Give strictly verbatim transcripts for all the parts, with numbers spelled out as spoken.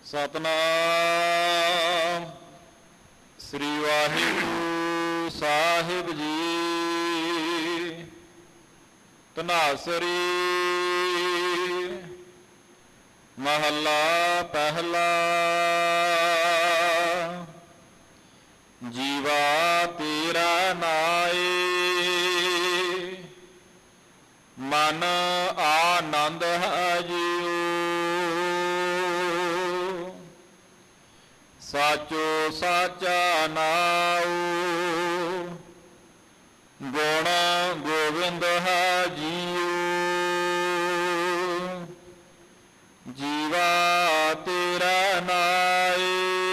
ਸਤਨਾਮ ਸ੍ਰੀ ਵਾਹਿਗੁਰੂ ਸਾਹਿਬ ਜੀ। ਧਨਾਸਰੀ ਮਹੱਲਾ ਪਹਿਲਾ। ਜੀਵਾ ਤੇਰਾ ਨਾਏ ਮਨ ਆਨੰਦ ਹੈ ਜੀਓ। ਸਾਚੋ ਸਾਚਾ ਨਾਉ ਗੁਣ ਗੋਬਿੰਦ ਹੈ ਜੀਓ। ਜੀਵਾ ਤੇਰਾ ਨਾਏ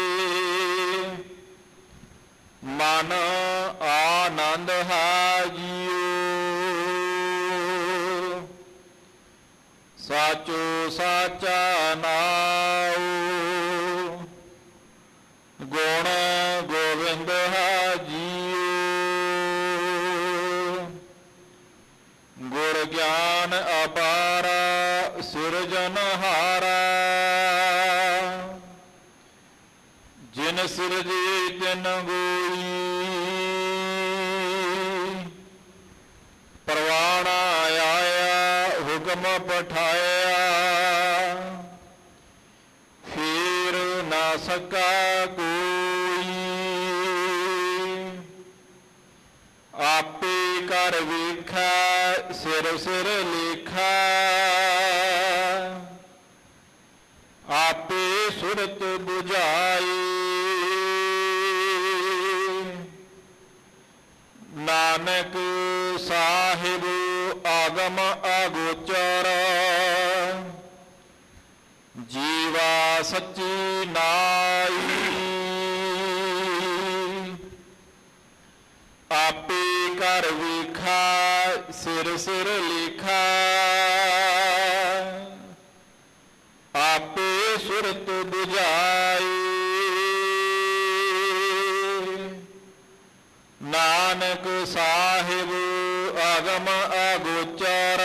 ਮਨ ਆਨੰਦ ਹੈ ਜੀਓ। ਸਾਚੋ ਸਾਚਾ ਨਾਉ ਗੁਣ ਗੋਬਿੰਦ ਹੈ ਜੀਓ। ਗੁਰ ਗਿਆਨ ਅਪਾਰਾ ਸਿਰਜਨਹਾਰਾ ਜਿਨ ਸਿਰਜੀ ਤਿਨ ਗੋਈ। ਪਰਵਾਣਾ ਆਇਆ ਹੁਕਮ ਪਠਾਇਆ ਫੇਰ ਨਾ ਸਕਾ ਕੋਈ। ਆਪੇ ਕਰ ਵੇਖਾ ਸਿਰ ਸਿਰ ਲੇਖਾ ਆਪੇ ਸੁਰਤ ਬੁਝਾਈ। ਨਾਨਕ ਸਾਹਿਬ ਆਗਮ ਅਗੋਚਰ ਜੀਵਾ ਸੱਚੀ ਨਾਈ। ਆਪੇ ਕਰ ਵੇਖਾ ਸਿਰ ਸਿਰ ਲੇਖਾ ਆਪੇ ਸੁਰਤ ਬੁਝਾਈ। ਨਾਨਕ ਸਾਹਿਬ ਆਗਮ ਅਗੋਚਰ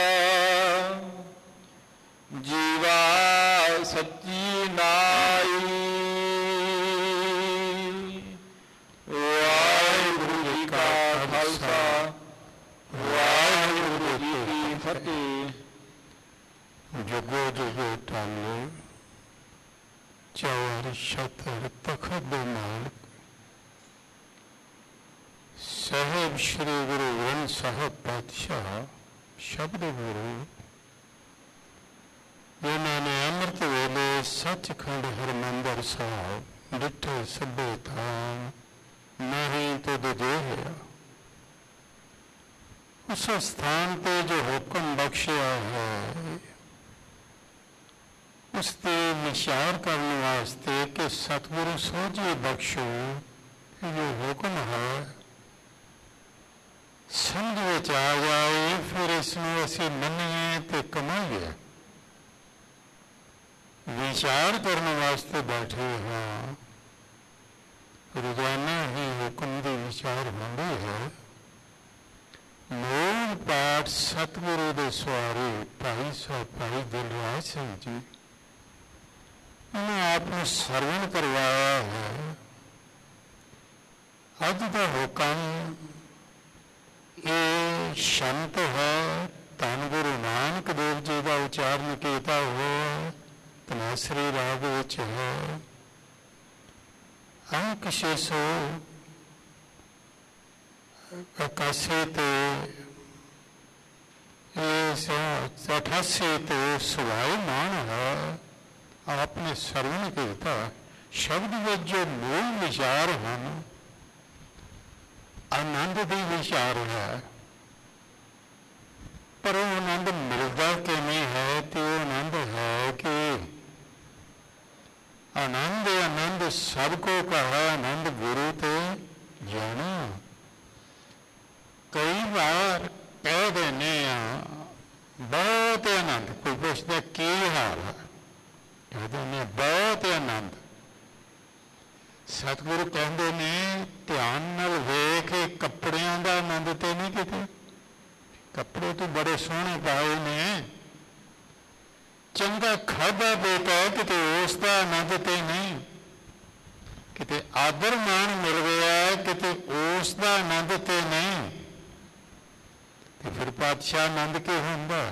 ਜੀਵਾ ਸੱਚੀ ਨਾਈ। ਵਾਹਿਗੁਰੂ ਜੀ ਕਾ ਖਾਲਸਾ ਵਾਹਿਗੁਰੂ ਜੀ ਕੀ ਫਤਿਹ। ਜੁਗੋ ਜੁਗੋ ਟਾਲੇ ਚਾਰ ਛਤਰ ਤਖਤ ਦੇ ਮਾਲਕ ਸਾਹਿਬ ਸ਼੍ਰੀ ਗੁਰੂ ਗ੍ਰੰਥ ਸਾਹਿਬ ਪਾਤਸ਼ਾਹ ਸ਼ਬਦ ਗੁਰੂ ਜਿਨ੍ਹਾਂ ਨੇ ਅੰਮ੍ਰਿਤ ਵੇਲੇ ਸੱਚਖੰਡ ਹਰਿਮੰਦਰ ਸਾਹਿਬ ਡਿੱਠੇ ਸਭੇ ਥਾਂ ਨਹੀਂ ਤੇ ਦੂਜੇ ਹੋਇਆ। ਉਸ ਸਥਾਨ ਤੇ ਜੋ ਹੁਕਮ ਬਖਸ਼ਿਆ ਹੈ ਉਸ ਤੇ ਵਿਚਾਰ ਕਰਨ ਵਾਸਤੇ ਕਿ ਸਤਿਗੁਰੂ ਸੋਝੀ ਬਖਸ਼ੋ ਜੋ ਹੁਕਮ ਹੈ ਸਮਝ ਵਿੱਚ ਆ ਜਾਏ ਫਿਰ ਇਸ ਨੂੰ ਅਸੀਂ ਮੰਨੀਏ ਤੇ ਕਮਾਈਏ। ਵਿਚਾਰ ਕਰਨ ਵਾਸਤੇ ਬੈਠੇ ਹਾਂ। ਰੋਜ਼ਾਨਾ ਹੀ ਹੁਕਮ ਦੀ ਵਿਚਾਰ ਹੁੰਦੀ ਹੈ। ਮੂਲ ਪਾਠ ਸਤਿਗੁਰੂ ਦੇ ਸਵਾਰੇ ਭਾਈ ਸਾਹਿਬ ਭਾਈ ਦਿਲਰਾਜ ਸਿੰਘ ਜੀ ਉਹਨੇ ਆਪ ਨੂੰ ਸਰਵਣ ਕਰਵਾਇਆ ਹੈ। ਅੱਜ ਦਾ ਹੁਕਮ ਇਹ ਸ਼ੰਤ ਹੈ। ਧੰਨ ਗੁਰੂ ਨਾਨਕ ਦੇਵ ਜੀ ਦਾ ਉਚਾਰਨ ਕੀਤਾ ਹੋਇਆ ਤਨਾਸਰੀ ਰਾਗ ਵਿੱਚ ਹੈ। ਅੰਕ ਛੇ ਸੌ ਇਕਾਸੀ ਤੇ ਅਠਾਸੀ ਤੇ ਸਵਾਈ ਮਾਨ ਹੈ। ਆਪਨੇ ਸਰਵਣ ਕੀਤਾ ਸ਼ਬਦ ਵਿੱਚ ਜੋ ਮੂਲ ਵਿਚਾਰ ਹਨ ਆਨੰਦ ਦੀ ਵਿਚਾਰ ਹੈ। ਪਰ ਉਹ ਆਨੰਦ ਮਿਲਦਾ ਕਿਵੇਂ ਹੈ ਤੇ ਉਹ ਆਨੰਦ ਹੈ ਕਿ ਆਨੰਦ ਆਨੰਦ ਸਭ ਕੋ ਕਹਾ ਆਨੰਦ ਗੁਰੂ ਤੇ ਜਾਣਾ। ਕਈ ਵਾਰ ਕਹਿ ਦਿੰਦੇ ਆ ਬਹੁਤ ਆਨੰਦ। ਕੋਈ ਪੁੱਛਦਾ ਕੀ ਹਾਲ ਹੈ ਕਹਿੰਦੇ ਨੇ ਬਹੁਤ ਆਨੰਦ। ਸਤਿਗੁਰੂ ਕਹਿੰਦੇ ਨੇ ਧਿਆਨ ਨਾਲ ਵੇਖ ਕੱਪੜਿਆਂ ਦਾ ਆਨੰਦ ਤੇ ਨਹੀਂ ਕਿਤੇ। ਕੱਪੜੇ ਤੂੰ ਬੜੇ ਸੋਹਣੇ ਪਾਏ ਨੇ ਚੰਗਾ ਖਾਧਾ ਪੀਤਾ ਕਿਤੇ ਉਸ ਦਾ ਆਨੰਦ ਤੇ ਨਹੀਂ, ਕਿਤੇ ਆਦਰ ਮਾਣ ਮਿਲ ਗਿਆ ਕਿਤੇ ਉਸ ਦਾ ਆਨੰਦ ਤੇ ਨਹੀਂ, ਤੇ ਫਿਰ ਪਾਤਸ਼ਾਹ ਆਨੰਦ ਕੀ ਹੁੰਦਾ?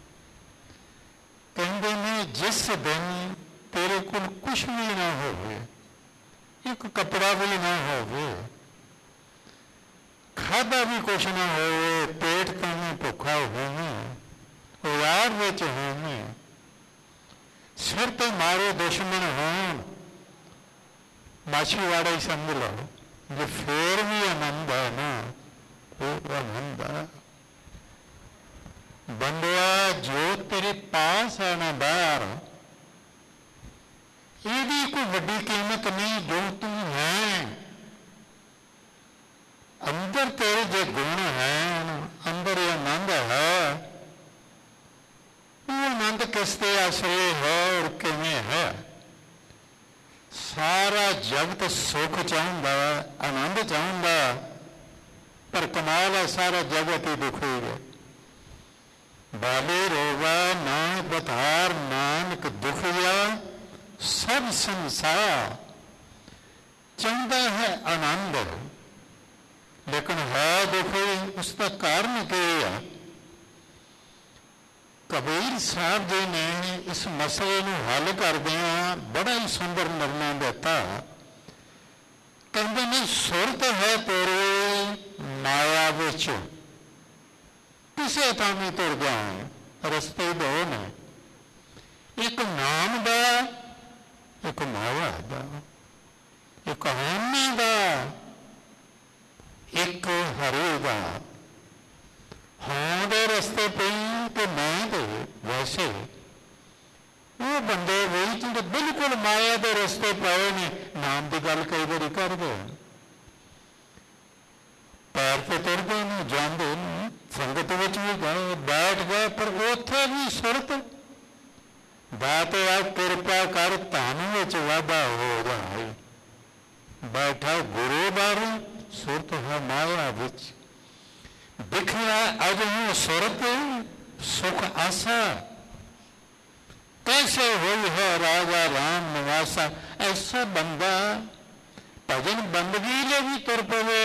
ਕਹਿੰਦੇ ਨੇ ਜਿਸ ਦਿਨ ਤੇਰੇ ਕੋਲ ਕੁਛ ਵੀ ਨਾ ਹੋਵੇ, ਇੱਕ ਕੱਪੜਾ ਵੀ ਨਾ ਹੋਵੇ, ਖਾਧਾ ਵੀ ਕੁਛ ਨਾ ਹੋਵੇ, ਪੇਟ ਤੋਂ ਵੀ ਭੁੱਖਾ ਹੋਵੇ, ਉਜਾੜ ਵਿੱਚ ਹੋਵੇ, ਸਿਰ ਤੇ ਮਾਰੇ ਦੁਸ਼ਮਣ ਹੋਣ, ਮਾਛੀਵਾੜਾ ਹੀ ਸਮਝ ਲਓ, ਜੇ ਫੇਰ ਵੀ ਆਨੰਦ ਹੈ ਨਾ, ਉਹ ਆਨੰਦ ਆ। ਬੰਦਿਆ ਜੋ ਤੇਰੇ ਪਾਸ ਹੈ ਨਾ ਬਾਹਰ, ਇਹਦੀ ਕੋਈ ਵੱਡੀ ਕੀਮਤ ਨਹੀਂ ਜੋ ਤੂੰ ਹੈ। ਅੰਦਰ ਤੇਰੇ ਜੇ ਗੁਣ ਹੈ, ਅੰਦਰ ਆਨੰਦ ਹੈ, ਉਹ ਆਨੰਦ ਕਿਸ ਤੇ ਆਸਰੇ ਹੈ ਔਰ ਕਿਵੇਂ ਹੈ? ਸਾਰਾ ਜਗਤ ਸੁੱਖ ਚਾਹੁੰਦਾ, ਆਨੰਦ ਚਾਹੁੰਦਾ, ਪਰ ਕਮਾਲ ਹੈ ਸਾਰਾ ਜਗਤ ਹੀ ਦੁਖੀ ਹੈ। ਬਾਲੇ ਰੋਵਾ ਨਾ ਬਤਾਰ ਨਾਨਕ ਦੁਖਿਆ ਸਭ ਸੰਸਾਰ, ਚਾਹੁੰਦਾ ਹੈ ਆਨੰਦ ਲੇਕਿਨ ਹੈ ਦੁਖੀ। ਉਸ ਦਾ ਕਾਰਨ ਕੀ ਹੈ? ਕਬੀਰ ਸਾਹਿਬ ਜੀ ਨੇ ਇਸ ਮਸਲੇ ਨੂੰ ਹੱਲ ਕਰਦਿਆਂ ਬੜਾ ਹੀ ਸੁੰਦਰ ਨਿਰਣਾ ਦਿੱਤਾ। ਕਹਿੰਦੇ ਨੇ ਸੁਰਤ ਹੈ ਤੇਰੇ ਮਾਇਆ ਵਿੱਚ, ਕਿਸੇ ਥਾਂ ਵੀ ਤੁਰ ਜਾਓ, ਰਸਤੇ ਦੋ ਨੇ, ਇੱਕ ਨਾਮ ਦਾ, ਇੱਕ ਮਾਇਆ ਦਾ, ਇੱਕ ਹਾਮੀ ਦਾ, ਇੱਕ ਹਰੇ ਦਾ। ਹਾਂ ਦੇ ਰਸਤੇ ਪਈ ਤੇ ਮੈਂ ਦੇ ਵੈਸੇ ਉਹ ਬੰਦੇ ਵੀ ਜਿਹੜੇ ਬਿਲਕੁਲ ਮਾਇਆ ਦੇ ਰਸਤੇ ਪਏ ਨੇ, ਨਾਮ ਦੀ ਗੱਲ ਕਈ ਵਾਰੀ ਕਰਦੇ, ਪੈਰ ਤੇ ਤੁਰਦੇ ਨੇ, ਜਾਂਦੇ ਨੇ, ਸੰਗਤ ਵਿੱਚ ਵੀ ਗਏ, ਬੈਠ ਗਏ, ਪਰ ਉੱਥੇ ਵੀ ਸੁਰਤ ਦਾਤੇ ਆ ਕਿਰਪਾ ਕਰ ਧਨ ਵਿੱਚ ਵਾਧਾ ਹੋ ਜਾਏ। ਬੈਠਾ ਗੁਰੂ ਬਾਰੇ, ਸੁਰਤ ਹੈ ਮਾਇਆ ਵਿੱਚ। ਦਿਖਿਆ ਅਜਿਹੀ ਸੁਰਤ ਸੁਖ ਆਸਾ, कैसे हुई है राजा राम निवासा। ऐसा बंदा भजन बंदगी ले भी तुर पवे,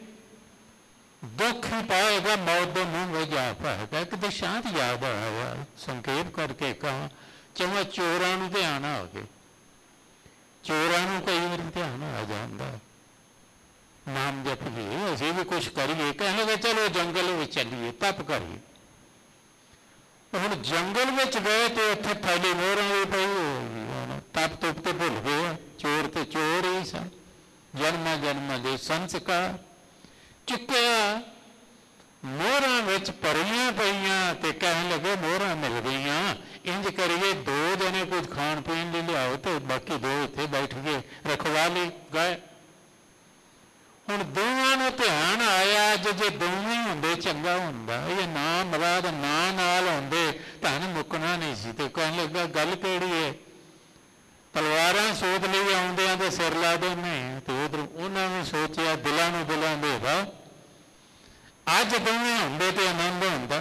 दुख ही पाएगा, मौत के मुंह में जा पाएगा। कितने शांत याद आया, संकेत करके कहा चवा चोरां नूं ध्यान आ गए, चोरां नूं कई बार ध्यान आ जाता, नाम जप लिए असीं भी कुछ करिए, कहने लगे चलो जंगल में चलिए तप करिए। ਹੁਣ ਜੰਗਲ ਵਿੱਚ ਗਏ ਤੇ ਉੱਥੇ ਥੈਲੀ ਮੋਹਰਾਂ ਵੀ ਪਈ ਹੋਈ, ਤਪ ਤੁਪ ਤੇ ਭੁੱਲ ਗਏ, ਚੋਰ ਤੇ ਚੋਰ ਹੀ ਸਨ, ਜਨਮਾਂ ਜਨਮਾਂ ਦੇ ਸੰਸਕਾਰ ਚੁੱਕਿਆ, ਮੋਹਰਾਂ ਵਿੱਚ ਭਰੀਆਂ ਪਈਆਂ ਤੇ ਕਹਿਣ ਲੱਗੇ ਮੋਹਰਾਂ ਮਿਲ ਗਈਆਂ, ਇੰਜ ਕਰੀਏ ਦੋ ਜਣੇ ਕੁਝ ਖਾਣ ਪੀਣ ਲਈ ਲਿਆਓ ਤੇ ਬਾਕੀ ਦੋ ਇੱਥੇ ਬੈਠ ਕੇ ਰਖਵਾਲੀ ਗਏ। ਹੁਣ ਦੋਵਾਂ ਨੂੰ ਧਿਆਨ ਆਇਆ ਜੇ ਜੇ ਦੋਵੇਂ ਹੁੰਦੇ ਚੰਗਾ ਹੁੰਦਾ, ਇਹ ਨਾ ਮਰਾਦ ਨਾ ਨਾਲ ਹੁੰਦੇ ਧਨ ਮੁੱਕਣਾ ਨਹੀਂ ਸੀ। ਤੇ ਕਹਿਣ ਲੱਗਾ ਗੱਲ ਕਿਹੜੀ ਹੈ, ਤਲਵਾਰਾਂ ਸੋਧ ਲਈ ਆਉਂਦਿਆਂ ਤੇ ਸਿਰ ਲਾ ਦਿੰਦੇ, ਤੇ ਉਧਰ ਉਹਨਾਂ ਨੇ ਸੋਚਿਆ ਦਿਲਾਂ ਨੂੰ ਦਿਲਾਂ ਦੇ ਵਾ, ਅੱਜ ਦੋਵੇਂ ਹੁੰਦੇ ਤੇ ਆਨੰਦ ਹੁੰਦਾ।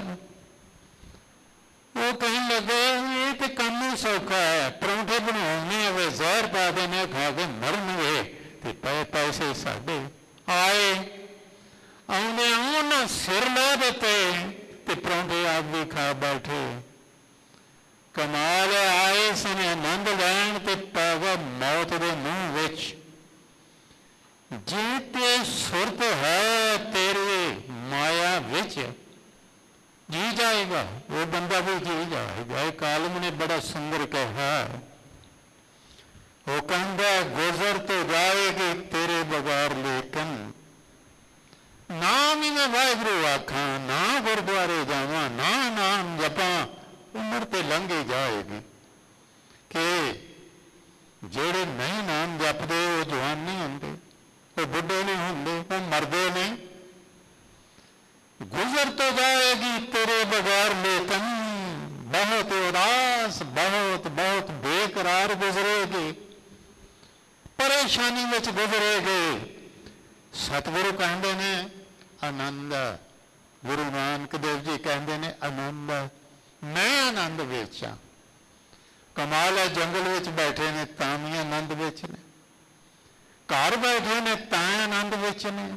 ਉਹ ਕਹਿਣ ਲੱਗੇ ਇਹ ਤੇ ਕੰਮ ਹੀ ਸੌਖਾ ਹੈ, ਪਰੌਂਠੇ ਬਣਾਉਣੇ ਹੋਵੇ ਜ਼ਹਿਰ ਪਾ ਦੇਣੇ, ਖਾ ਕੇ ਮਰਨਗੇ ਤੇ ਪਏ ਪੈਸੇ ਸਾਡੇ। ਆਏ ਆਉਂਦੇ ਉਹਨਾਂ ਸਿਰ ਲਾ ਦਿੱਤੇ ਤੇ ਪਰੌਂਠੇ ਆਪ ਵੀ ਖਾ ਬੈਠੇ। ਕਮਾਲ ਆਏ ਸਨ ਆਨੰਦ ਲੈਣ ਤੇ ਪੈ ਗਏ ਮੌਤ ਦੇ ਮੂੰਹ ਵਿੱਚ। ਜੇ ਤੇ ਸੁਰਤ ਹੈ ਤੇਰੇ ਮਾਇਆ ਵਿੱਚ, ਜੀ ਜਾਏਗਾ ਉਹ ਬੰਦਾ ਵੀ ਜੀ ਜਾਏਗਾ। ਇਹ ਕਾਲਮ ਨੇ ਬੜਾ ਸੁੰਦਰ ਕਿਹਾ, ਉਹ ਕਹਿੰਦਾ ਗੁਜ਼ਰ ਤੋਂ ਜਾਏਗੀ ਤੇਰੇ ਬਗੈਰ, ਲੇਕਿਨ ਨਾਮ ਹੀ ਮੈਂ ਵਾਹਿਗੁਰੂ ਆਖਾਂ, ਨਾ ਗੁਰਦੁਆਰੇ ਜਾਵਾਂ, ਨਾ ਨਾਮ ਜਪਾਂ, ਉਮਰ ਤੇ ਲੰਘੀ ਜਾਏਗੀ। ਕਿ ਜਿਹੜੇ ਨਹੀਂ ਨਾਮ ਜਪਦੇ ਉਹ ਜਵਾਨ ਨਹੀਂ ਹੁੰਦੇ, ਉਹ ਬੁੱਢੇ ਨਹੀਂ ਹੁੰਦੇ, ਉਹ ਮਰਦੇ ਨੇ। ਗੁਜ਼ਰ ਤੋਂ ਜਾਏਗੀ ਤੇਰੇ ਬਗੈਰ, ਲੇਕਿਨ ਬਹੁਤ ਉਦਾਸ, ਬਹੁਤ ਬਹੁਤ ਬੇਕਰਾਰ ਗੁਜ਼ਰੇਗੀ, ਪਰੇਸ਼ਾਨੀ ਵਿੱਚ ਗੁਜ਼ਰੇਗੀ। ਸਤਿਗੁਰੂ ਕਹਿੰਦੇ ਨੇ ਆਨੰਦ, ਗੁਰੂ ਨਾਨਕ ਦੇਵ ਜੀ ਕਹਿੰਦੇ ਨੇ ਆਨੰਦ, ਮੈਂ ਆਨੰਦ ਵਿੱਚ ਹਾਂ। ਕਮਾਲ ਹੈ, ਜੰਗਲ ਵਿੱਚ ਬੈਠੇ ਨੇ ਤਾਂ ਵੀ ਆਨੰਦ ਵਿੱਚ ਨੇ, ਘਰ ਬੈਠੇ ਨੇ ਤਾਂ ਆਨੰਦ ਵਿੱਚ ਨੇ,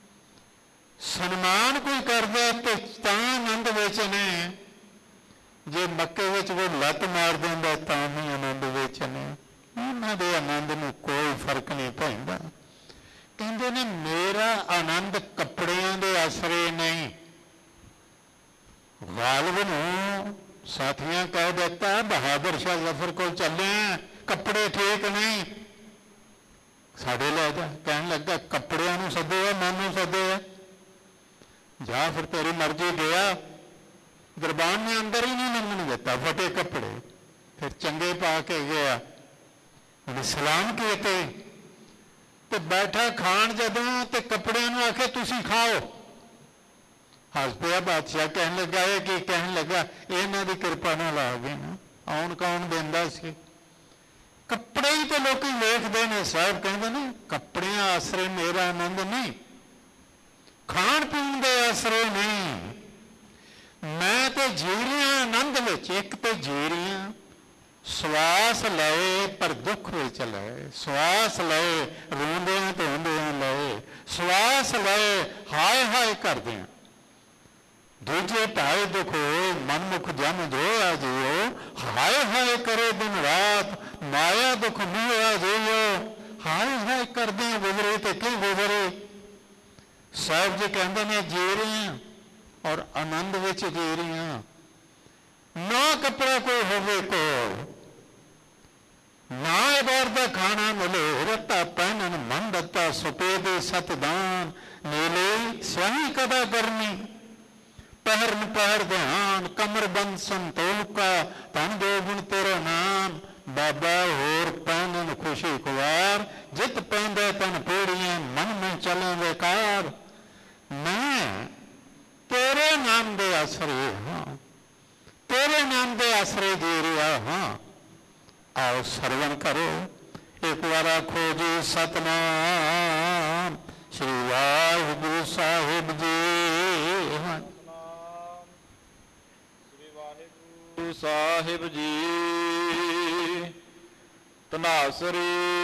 ਸਨਮਾਨ ਕੋਈ ਕਰਦਾ ਤੇ ਤਾਂ ਆਨੰਦ ਵਿੱਚ ਨੇ, ਜੇ ਮੱਕੇ ਵਿੱਚ ਕੋਈ ਲੱਤ ਮਾਰ ਦਿੰਦਾ ਤਾਂ ਵੀ ਆਨੰਦ ਵਿੱਚ ਨੇ। ਉਹਨਾਂ ਦੇ ਆਨੰਦ ਨੂੰ ਕੋਈ ਫਰਕ ਨਹੀਂ ਪੈਂਦਾ। ਕਹਿੰਦੇ ਨੇ ਮੇਰਾ ਆਨੰਦ ਕੱਪੜਿਆਂ ਦੇ ਆਸਰੇ ਨਹੀਂ। ਗਾਲਿਬ ਨੂੰ ਸਾਥੀਆਂ ਕਹਿ ਦਿੱਤਾ ਬਹਾਦਰ ਸ਼ਾਹ ਜ਼ਫਰ ਕੋਲ ਚੱਲੇ, ਕੱਪੜੇ ਠੀਕ ਨਹੀਂ, ਸਾਡੇ ਲੈ ਜਾ। ਕਹਿਣ ਲੱਗਾ ਕੱਪੜਿਆਂ ਨੂੰ ਸੱਦਿਆ ਮੈਨੂੰ ਸੱਦਿਆ, ਜਾ ਫਿਰ ਤੇਰੀ ਮਰਜ਼ੀ। ਗਿਆ ਦਰਬਾਨ ਨੇ ਅੰਦਰ ਹੀ ਨਹੀਂ ਲੰਘਣ ਦਿੱਤਾ, ਫਟੇ ਕੱਪੜੇ। ਫਿਰ ਚੰਗੇ ਪਾ ਕੇ ਗਿਆ, ਉਹਨੇ ਸਲਾਮ ਕੀਤੇ ਤੇ ਬੈਠਾ ਖਾਣ ਜਦੋਂ ਤੇ ਕੱਪੜਿਆਂ ਨੂੰ ਆਖੇ ਤੁਸੀਂ ਖਾਓ। ਹੱਸ ਪਿਆ ਬਾਦਸ਼ਾਹ। ਕਹਿਣ ਲੱਗਾ ਇਹ ਕੀ? ਕਹਿਣ ਲੱਗਾ ਇਹਨਾਂ ਦੀ ਕਿਰਪਾ ਨਾਲ ਆ ਗਏ ਨਾ, ਆਉਣ ਕੌਣ ਦਿੰਦਾ ਸੀ? ਕੱਪੜੇ ਹੀ ਤੇ ਲੋਕੀ ਵੇਖਦੇ ਨੇ। ਸਾਹਿਬ ਕਹਿੰਦੇ ਨੇ ਕੱਪੜਿਆਂ ਆਸਰੇ ਮੇਰਾ ਆਨੰਦ ਨਹੀਂ, ਖਾਣ ਪੀਣ ਦੇ ਆਸਰੇ ਨਹੀਂ, ਮੈਂ ਤੇ ਜੀ ਰਿਹਾ ਆਨੰਦ ਵਿੱਚ। ਇੱਕ ਤੇ ਜੀ ਰਿਹਾ, ਸਵਾਸ ਲਏ ਪਰ ਦੁੱਖ ਵਿੱਚ ਲਏ, ਸਵਾਸ ਲਏ ਰੋਂਦਿਆਂ ਧੋਂਦਿਆਂ ਲਏ, ਸਵਾਸ ਲਏ ਹਾਏ ਹਾਏ ਕਰਦਿਆਂ। ਦੂਜੇ ਢਾਏ ਦੁੱਖ ਹੋਏ ਮਨਮੁਖ ਜਮ ਜੋਇਆ ਜੀਓ, ਹਾਏ ਹਾਏ ਕਰੋ ਦਿਨ ਰਾਤ ਮਾਇਆ ਦੁੱਖ ਮੋਇਆ ਜੀਓ। ਹਾਏ ਹਾਏ ਕਰਦਿਆਂ ਗੁਜ਼ਰੇ ਤੇ ਕੀ ਗੁਜ਼ਰੇ। ਸਾਹਿਬ ਜੀ ਕਹਿੰਦੇ ਨੇ ਜੀ ਰਹੇ ਹਾਂ ਔਰ ਆਨੰਦ ਵਿੱਚ ਜੀ ਰਹੇ ਹਾਂ। ਨਾ ਕੱਪੜਾ ਕੋਈ ਹੋਵੇ ਕੋਲ, ਨਾ ਬਾਹਰ ਦਾ ਖਾਣਾ ਮਿਲੇ, ਰੱਤਾ ਪਹਿਨਣ ਮਨ ਦਿੱਤਾ ਸੁਪੇ ਦੇ ਸਤਦਾਨ, ਨੀਲੇ ਸਿਆਹੀ ਕਦਾ ਕਰਨੀ ਪਹਿਰਨ ਪਹਿਰ ਧਿਆਨ, ਕਮਰ ਬੰਦ ਸੰਤੋਖਾ ਧਨ ਦੋ ਗੁਣ ਤੇਰਾ ਨਾਮ। ਬਾਬਾ ਹੋਰ ਪਹਿਨਣ ਖੁਸ਼ੀ ਕੁਵਾਰ, ਜਿਤ ਪੈਂਦੇ ਤਨ ਪੂੜੀਆਂ ਮਨ ਮੈਂ ਚਲੇ ਬੇਕਾਰ। ਮੈਂ ਤੇਰੇ ਨਾਮ ਦੇ ਆਸਰੇ ਹਾਂ, ਤੇਰੇ ਨਾਮ ਦੇ ਆਸਰੇ ਜੀ ਰਿਹਾ ਹਾਂ। ਆਓ ਸਰਵਣ ਕਰੋ ਇੱਕ ਵਾਰ ਆਖੋ ਜੀ ਸਤਨਾਮ ਸ੍ਰੀ ਵਾਹਿਗੁਰੂ ਸਾਹਿਬ ਜੀ। ਸ੍ਰੀ ਵਾਹਿਗੁਰੂ ਸਾਹਿਬ ਜੀ। ਧਨਾਸਰੀ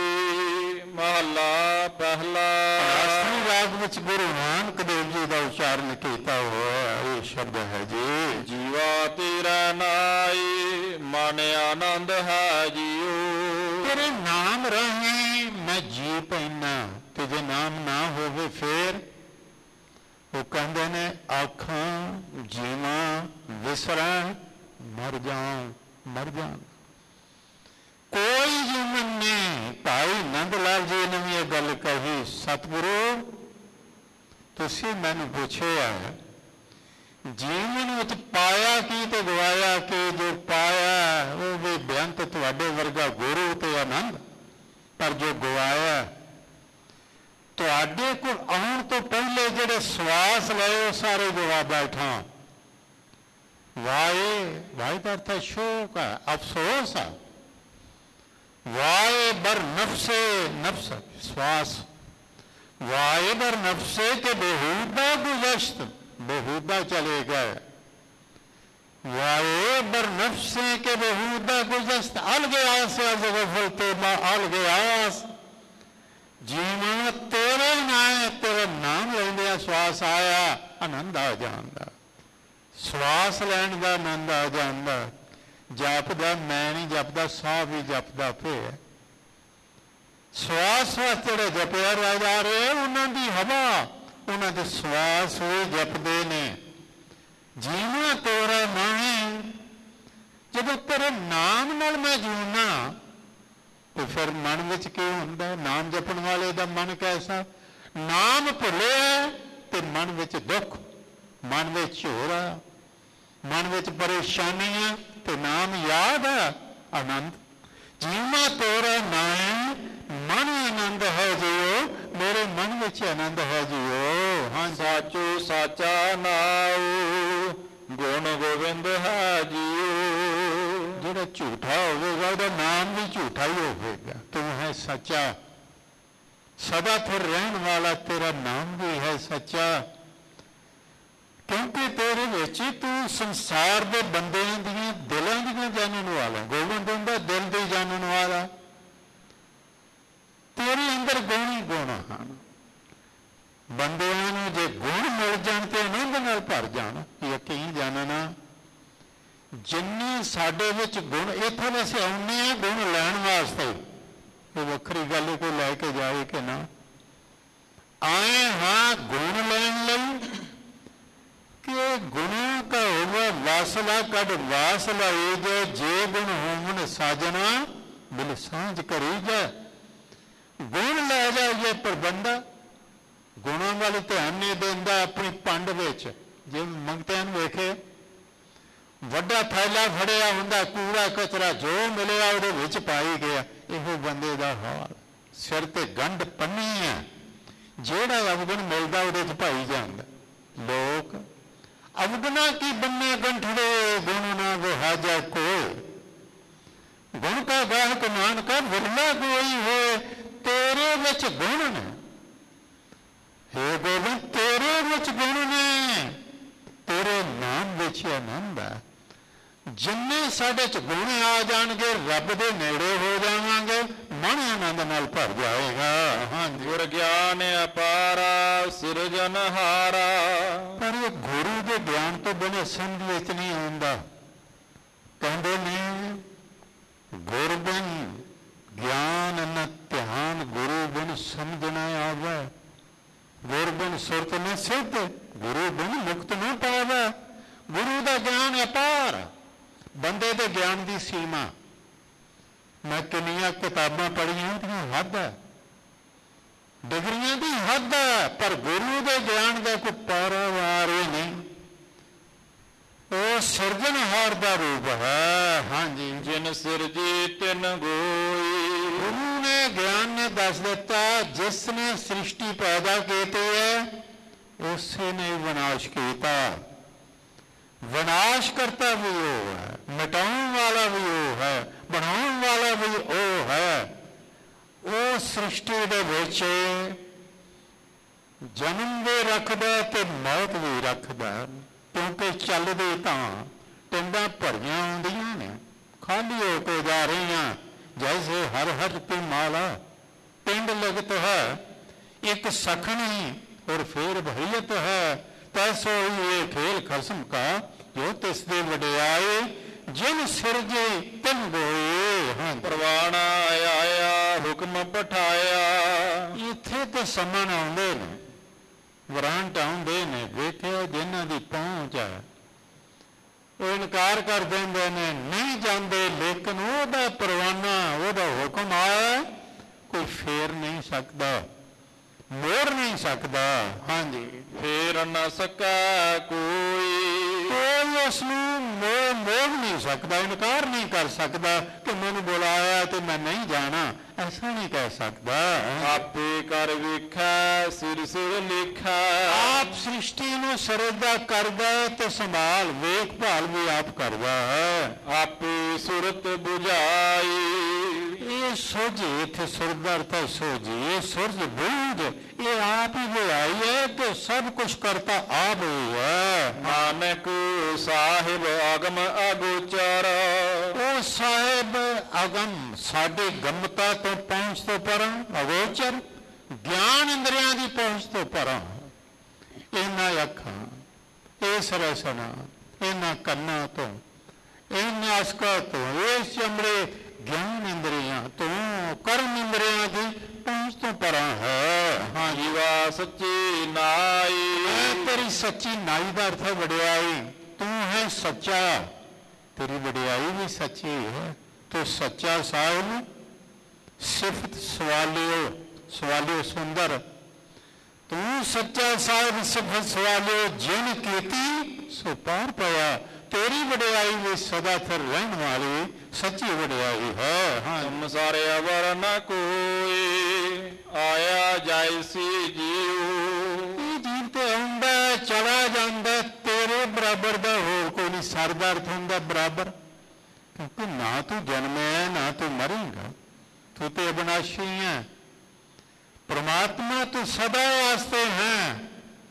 ਮਹੱਲਾ ਪਹਿਲਾ। ਰਾਗ ਵਿੱਚ ਗੁਰੂ ਨਾਨਕ ਦੇਵ ਜੀ ਦਾ ਉਚਾਰਨ ਕੀਤਾ ਹੋਇਆ ਇਹ ਸ਼ਬਦ ਹੈ ਜੀ। ਜੀਵਾ ਤੇਰਾ ਨਾਈ ਮਨ ਆਨੰਦ ਹੈ ਜੀਓ। ਤੇਰੇ ਨਾਮ ਰਾਹੀਂ ਮੈਂ ਜੀ ਪੈਣਾ, ਤੇ ਜੇ ਨਾਮ ਨਾ ਹੋਵੇ ਫੇਰ ਉਹ ਕਹਿੰਦੇ ਨੇ ਆਖਾਂ ਜੀਵਾਂ ਵਿਸਰਾਂ ਮਰ ਜਾਵਾਂ ਮਰ ਜਾਵਾਂ। ਕੋਈ ਜੀਵਨ ਨਹੀਂ। ਭਾਈ ਨੰਦ ਲਾਲ ਜੀ ਨੇ ਵੀ ਇਹ ਗੱਲ ਕਹੀ, ਸਤਿਗੁਰੂ ਤੁਸੀਂ ਮੈਨੂੰ ਪੁੱਛਿਆ ਜੀਵਨ ਵਿੱਚ ਪਾਇਆ ਕੀ ਤੇ ਗਵਾਇਆ ਕੀ। ਜੋ ਪਾਇਆ ਉਹ ਵੀ ਬੇਅੰਤ ਤੁਹਾਡੇ ਵਰਗਾ ਗੁਰੂ ਤੇ ਆਨੰਦ, ਪਰ ਜੋ ਗਵਾਇਆ ਤੁਹਾਡੇ ਕੋਲ ਆਉਣ ਤੋਂ ਪਹਿਲੇ ਜਿਹੜੇ ਸਵਾਸ ਲਏ ਉਹ ਸਾਰੇ ਗਵਾ ਬੈਠਾ। ਵਾਏ ਵਾਏ ਦਾ ਅਰਥ ਸ਼ੋਕ ਹੈ, ਅਫਸੋਸ ਹੈ। वाये बर नफ्से नफ्स श्वास, वाये बर नफ्से के बेहूदा गुज़श्त, बेहूदा चले गए। वाये बर नफ्से के बेहूदा गुज़श्त, अलग आस गफलते मा अलग आस। जीवन तेरे नाम तेरे नाम लेंदे श्वास आया, आनंद आ जाता। श्वास लैन का आनंद आ जाता। ਜਪਦਾ ਮੈਂ ਨਹੀਂ ਜਪਦਾ, ਸਾਹ ਵੀ ਜਪਦਾ ਪਿਆ। ਸਵਾਸ ਵਾਸਤੇ ਜਿਹੜੇ ਜਪਿਆ ਰਹਿ ਜਾ ਰਹੇ ਉਹਨਾਂ ਦੀ ਹਵਾ, ਉਹਨਾਂ ਦੇ ਸਵਾਸ ਵੀ ਜਪਦੇ ਨੇ। ਜੀਵਾਂ ਤੇਰਾ ਨਾਮ, ਜਦੋਂ ਤੇਰੇ ਨਾਮ ਨਾਲ ਮੈਂ ਜਿਉਣਾ ਤੇ ਫਿਰ ਮਨ ਵਿੱਚ ਕੀ ਹੁੰਦਾ? ਨਾਮ ਜਪਣ ਵਾਲੇ ਦਾ ਮਨ ਕੈਸਾ? ਨਾਮ ਭੁੱਲਿਆ ਤੇ ਮਨ ਵਿੱਚ ਦੁੱਖ, ਮਨ ਵਿੱਚ ਝੋਰਾ, ਮਨ ਵਿੱਚ ਪਰੇਸ਼ਾਨੀਆਂ ਤੇ ਨਾਮ ਯਾਦ ਹੈ ਆਨੰਦ। ਜੀਵਾਂ ਤੇਰਾ ਨਾਮ ਮਨ ਆਨੰਦ ਹੈ ਜੀਓ, ਮੇਰੇ ਮਨ ਵਿੱਚ ਆਨੰਦ ਹੈ ਜੀਓ। ਹਾਂ ਸਾਚੋ ਸਾਚਾ ਨਾਉ ਗੁਣ ਗੋਬਿੰਦ ਹੈ ਜੀਓ। ਜਿਹੜਾ ਝੂਠਾ ਹੋਵੇਗਾ ਉਹਦਾ ਨਾਮ ਵੀ ਝੂਠਾ ਹੀ ਹੋਵੇਗਾ। ਤੂੰ ਹੈ ਸੱਚਾ, ਸਦਾ ਫਿਰ ਰਹਿਣ ਵਾਲਾ, ਤੇਰਾ ਨਾਮ ਵੀ ਹੈ ਸੱਚਾ। क्योंकि तेरे विच तू संसार के बंदियां दियां दिलां दियां जानन वाला, गोविंद हुंदा दिल दी जानन वाला। तेरे अंदर गुण ही गुण हैं। बंदियां नूं जे गुण मिल जाण ते आनंद नाल भर जाण। यकीन जानना जिन्ने साडे विच गुण, इत्थों वैसे आउने आ गुण लैण वास्ते, ये वखरी गल कोई लैके जाए कि ना, आए हाँ गुण लैण लई कि गुणों का होगा वासला कड वास लाई जाए, जे गुण होवन साजना बिल सांझ करी जाए। गुण लै जाइए प्रबंधा, गुणों वाल ध्यान नहीं देंदा अपनी पंड विच। जे मंगतिਆਂ ਨੂੰ ਵੇਖੇ ਵੱਡਾ ਥੈਲਾ ਫੜਿਆ ਹੁੰਦਾ, ਕੂੜਾ ਕਚਰਾ ਜੋ ਮਿਲਿਆ ਉਹਦੇ ਵਿੱਚ ਪਾਈ ਗਿਆ। ਇਹੋ ਬੰਦੇ ਦਾ ਹਾਲ, ਸਿਰ ਤੇ ਗੰਢ ਪੰਨੀ ਹੈ, ਜਿਹੜਾ ਅਵਗੁਣ ਮਿਲਦਾ ਉਹਦੇ 'ਚ ਪਾਈ ਜਾਂਦਾ। ਲੋਕ अवगुणा की बन्ने गंठड़े, गुण ना गुहाजा कोई। गुण का गाहक मान का विरला कोई हो, तेरे विच गुण ने। हे गोविंद तेरे विच गुण ने, तेरे नाम विच आनंद है। जिन्ने साडे च गुण आ जाणगे रब दे नेड़े हो जावांगे, मन आनंद नाल भर जाएगा। हाँ गुर ज्ञान अपारा सिरजनहारा। पर ये गुरु के ज्ञान तो बिना समझ विच नहीं आउंदा। कहंदे ने गुर बिन ज्ञान न ध्यान, गुरु बिन समझ न आवे। गुर बिन सुरत न सिद्ध, गुरु बिन मुक्त न पावे। गुरु का ज्ञान अपार, बंदे के ज्ञान की सीमा। मैं किन्नियां किताबां पढ़ियां उहदियां हद है, डिग्रियां की हद है, पर गुरु के ज्ञान का कोई पारावार ही नहीं। वो सिरजनहार का रूप है। हाँ जी, जिन सिरजी तिन गोई। गुरु ने ज्ञान ने दस दिता, जिसने सृष्टि पैदा की है उसी ने विनाश किया। विनाश करता भी वो है, मिटाने वाला भी वो है, बनाने वाला भी वो है। वो सृष्टि दे विच जन्म भी रखदा ते मौत भी रखदा, क्योंकि चलदे तां टिंडां भरियां आउंदियां ने, खाली हो के जा रही जैसे हर हर की माला। पिंड लगत है एक सखनी और फिर भैयत है, तैसो ये खेल खसम का जो तिसदे वडियाए, जिन सिरजे तिन गोए। हाँ परवाना आया हुक्म पठाया। इत्थे तो समन आउंदे ने, वरांट आउंदे ने, वेखिया जिन्हां दी पहुंच है वो इनकार कर देंदे ने, नहीं जांदे। लेकिन ओहदा परवाना, ओहदा हुक्म आया, कोई फेर नहीं सकता, मोड़ नहीं सकता। हाँ जी, फेर न सका कोई। कोई उसनूं मोड़ मोड़ नहीं सकता, इनकार नहीं कर सकता कि मैंने बुलाया तो मैं नहीं जाना, ऐसा नहीं कह सकता। आपे कर वेखा सिर सिर लिखा। आप सृष्टि नूं सरदा करदा ते संभाल वेख भाल भी आप करदा है। आपे सुरत बुझाई। ये सुझ, इत्थे सुर दा अर्थ है सुझ, ये सुरज बूझ, ये आप ही बुझाई है कि सब कुछ करता आप ही है। नानक साहिब आगम अगोचर। ओ साहिब अगम, साडे गमता तो पहुंच तो परां, अगोचर ज्ञान इंद्रियां की पहुंच तो परां। इन्हां अखां, इस रसना, इन्हां कन्नां तो, इन आसका तो, इस चमड़े ज्ञान इंद्रियां तो, कर्म इंद्रियां की पहुंच तो परां है। हाँ जीवा सच्ची नाई। तेरी सच्ची नाई का अर्थ है वडियाई। तू है सच्चा, तेरी वडियाई भी सच्ची है। तो सच्चा साहिब, सिफत सवालियो, सवालियो सुंदर। तू सच्चा साहिब सिफत सवालियो, जिन कीती सो पार पाया। तेरी वडियाई भी सदा फिर रहने वाली सच्ची वडियाई है। हाँ, संसार अवर न कोई, आया जायसी जीव। जीव तो आउंदा चला जांदा, तेरे बराबर दा होर कोई नहीं। सरदा अर्थ हुंदा बराबर, क्योंकि ना तू जन्मे ना तू मरेगा, तू तो अविनाशी है। परमात्मा तू सदा वास्ते है।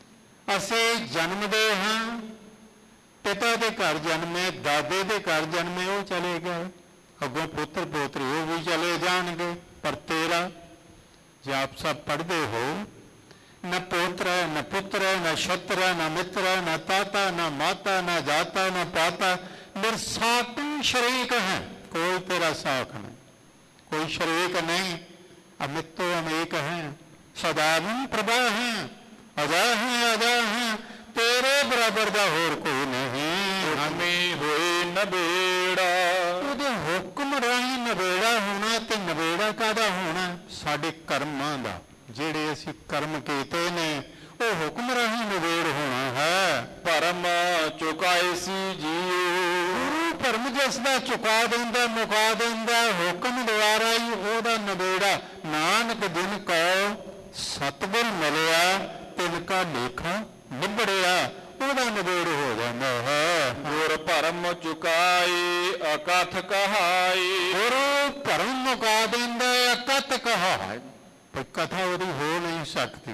ਅਸੀਂ ਜਨਮਦੇ ਹਾਂ, ਪਿਤਾ ਦੇ ਘਰ ਜਨਮੇ, ਦਾਦੇ ਦੇ ਘਰ ਜਨਮੇ, ਉਹ ਚਲੇ ਗਏ, ਅੱਗੋਂ ਪੁੱਤਰ ਪੋਤਰੀ ਉਹ ਵੀ ਚਲੇ ਜਾਣਗੇ। ਪਰ ਤੇਰਾ ਜੇ ਆਪ ਸਭ ਪੜ੍ਹਦੇ ਹੋ, न पोत्र है न पुत्र है न छत्र है न मित्र है न ताता न माता न जाता न पाता, निरसाकुन शरीक है, कोई तेरा साख नहीं, कोई शरीक नहीं, अमितो अनेक है, सदावन प्रभा है, अजा है अजा है, तेरे बराबर का होर कोई नहीं। हमें होए नबेड़ा, ਉਹਦੇ ਹੁਕਮ ਰਾਹੀਂ ਨਵੇੜਾ ਹੋਣਾ, ਤੇ ਨਵੇੜਾ ਕਾਹਦਾ ਹੋਣਾ? ਸਾਡੇ ਕਰਮਾਂ ਦਾ, ਜਿਹੜੇ ਅਸੀਂ ਕਰਮ ਕੀਤੇ ਨੇ, ਉਹ ਹੁਕਮ ਰਾਹੀਂ ਨਵੇੜ ਹੋਣਾ ਹੈ। ਭਰਮ ਚੁਕਾਏ ਸੀ ਜੀਓ, ਭਰਮ ਜਿਸ ਦਾ ਚੁਕਾ ਦਿੰਦਾ, ਮੁਕਾ ਦਿੰਦਾ, ਹੁਕਮ ਦੁਆਰਾ ਹੀ ਉਹਦਾ ਨਵੇੜਾ। ਨਾਨਕ ਦਿਨ ਕਉ ਸਤਿਗੁਰ ਮਿਲਿਆ, ਤਿਨ ਕਾ ਲੇਖਾ ਨਿਬੜਿਆ, ਉਹਦਾ ਨਵੇੜ ਹੋ ਜਾਂਦਾ ਹੈ। ਗੁਰ ਭਰਮ ਚੁਕਾਈ ਅਕਥ ਕਹਾਈ, ਗੁਰੂ ਭਰਮ ਮੁਕਾ ਦਿੰਦਾ, ਅਕਥ ਕਹਾਈ, ਪਰ ਕਥਾ ਉਹਦੀ ਹੋ ਨਹੀਂ ਸਕਦੀ।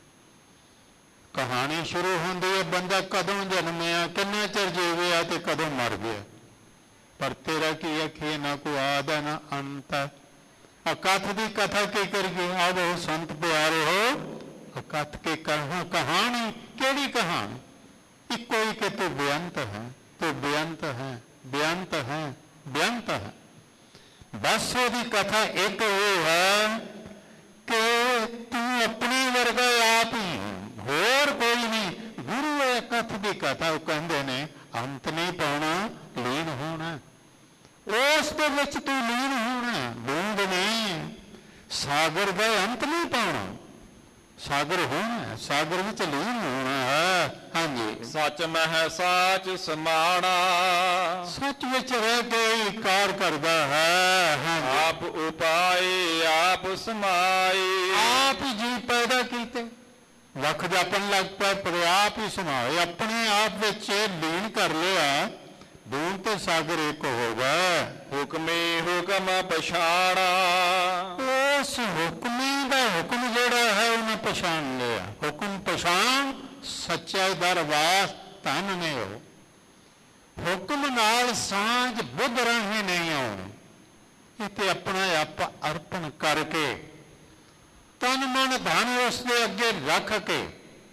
ਕਹਾਣੀ ਸ਼ੁਰੂ ਹੁੰਦੀ ਹੈ, ਬੰਦਾ ਕਦੋਂ ਜਨਮਿਆ, ਕਿੰਨਾ ਚਿਰ ਜੀਵਿਆ ਤੇ ਕਦੋਂ ਮਰ ਗਿਆ, ਪਰ ਤੇਰਾ ਕੀ ਆਖੀਏ, ਨਾ ਕੋਈ ਆਦ ਹੈ ਨਾ ਅੰਤ ਹੈ। ਅਕਥ ਦੀ ਕਥਾ ਕੀ ਕਰੀਏ? ਆਵੋ ਸੰਤ ਪਿਆਰੇ ਹੋ, ਅਕਥ ਕੀ ਕਹਾ ਕਹਾਣੀ, ਕਿਹੜੀ ਕਹਾਣੀ? ਇੱਕੋ ਹੀ ਕਿ ਤੂੰ ਬੇਅੰਤ ਹੈ, ਤੂੰ ਬੇਅੰਤ ਹੈ, ਬੇਅੰਤ ਹੈ, ਬੇਅੰਤ ਹੈ। ਬਸ ਉਹਦੀ ਕਥਾ ਇੱਕ ਇਹ ਹੈ ਕਿ ਤੂੰ ਆਪਣੀ ਵਰਗਾ ਆਪ ਹੀ, ਹੋਰ ਕੋਈ ਨਹੀਂ। ਗੁਰੂ ਇਹ ਕਥ ਦੀ ਕਥਾ ਉਹ ਕਹਿੰਦੇ ਨੇ ਅੰਤ ਨਹੀਂ ਪਾਉਣਾ, ਲੀਨ ਹੋਣਾ, ਉਸ ਦੇ ਵਿੱਚ ਤੂੰ ਲੀਨ ਹੋਣਾ। ਬੂੰਦ ਨਹੀਂ, ਸਾਗਰ ਦਾ ਅੰਤ ਨਹੀਂ ਪਾਉਣਾ, ਸਾਗਰ ਹੋਣਾ, ਸਾਗਰ ਵਿੱਚ ਲੀਨ ਹੋਣਾ ਹੈ। ਹਾਂਜੀ, ਸੱਚ ਮਹਿ ਸਾਚ ਸਮਾਣਾ, ਸੱਚ ਵਿੱਚ ਰਹਿ ਕੇ ਕਾਰ ਕਰਦਾ ਹੈ। ਹਾਂਜੀ, ਆਪ ਉਪਾਏ ਆਪ ਸਮਾਏ, ਆਪ ਜੀ ਪੈਦਾ ਕੀਤੇ, ਵੱਖ ਜਾਪਣ ਲੱਗ ਪਿਆ, ਪਰ ਆਪ ਹੀ ਸਮਾਏ, ਆਪਣੇ ਆਪ ਵਿੱਚ ਲੀਨ ਕਰ ਲਿਆ। ਬੂੰਦ ਤੇ ਸਾਗਰ ਇੱਕ ਹੋ ਗਿਆ। ਹੁਕਮੇ ਹੁਕਮ ਪਛਾਣਾ, ਉਸ ਹੁਕਮੀ ਦਾ ਹੁਕਮ ਜਿਹੜਾ ਹੈ ਉਹਨੇ ਪਛਾਣ ਲਿਆ। ਹੁਕਮ ਪਛਾਣ ਸੱਚਾ ਦਰਬਾਰ ਧਨ ਨੇ ਉਹ, ਹੁਕਮ ਨਾਲ ਸਾਂਝ ਬੁੱਧ ਰਾਹੀਂ ਨਹੀਂ ਆਉਣੀ। ਇਹ ਤੇ ਆਪਣਾ ਆਪ ਅਰਪਣ ਕਰਕੇ, ਤਨ ਮਨ ਧਨ ਉਸ ਦੇ ਅੱਗੇ ਰੱਖ ਕੇ,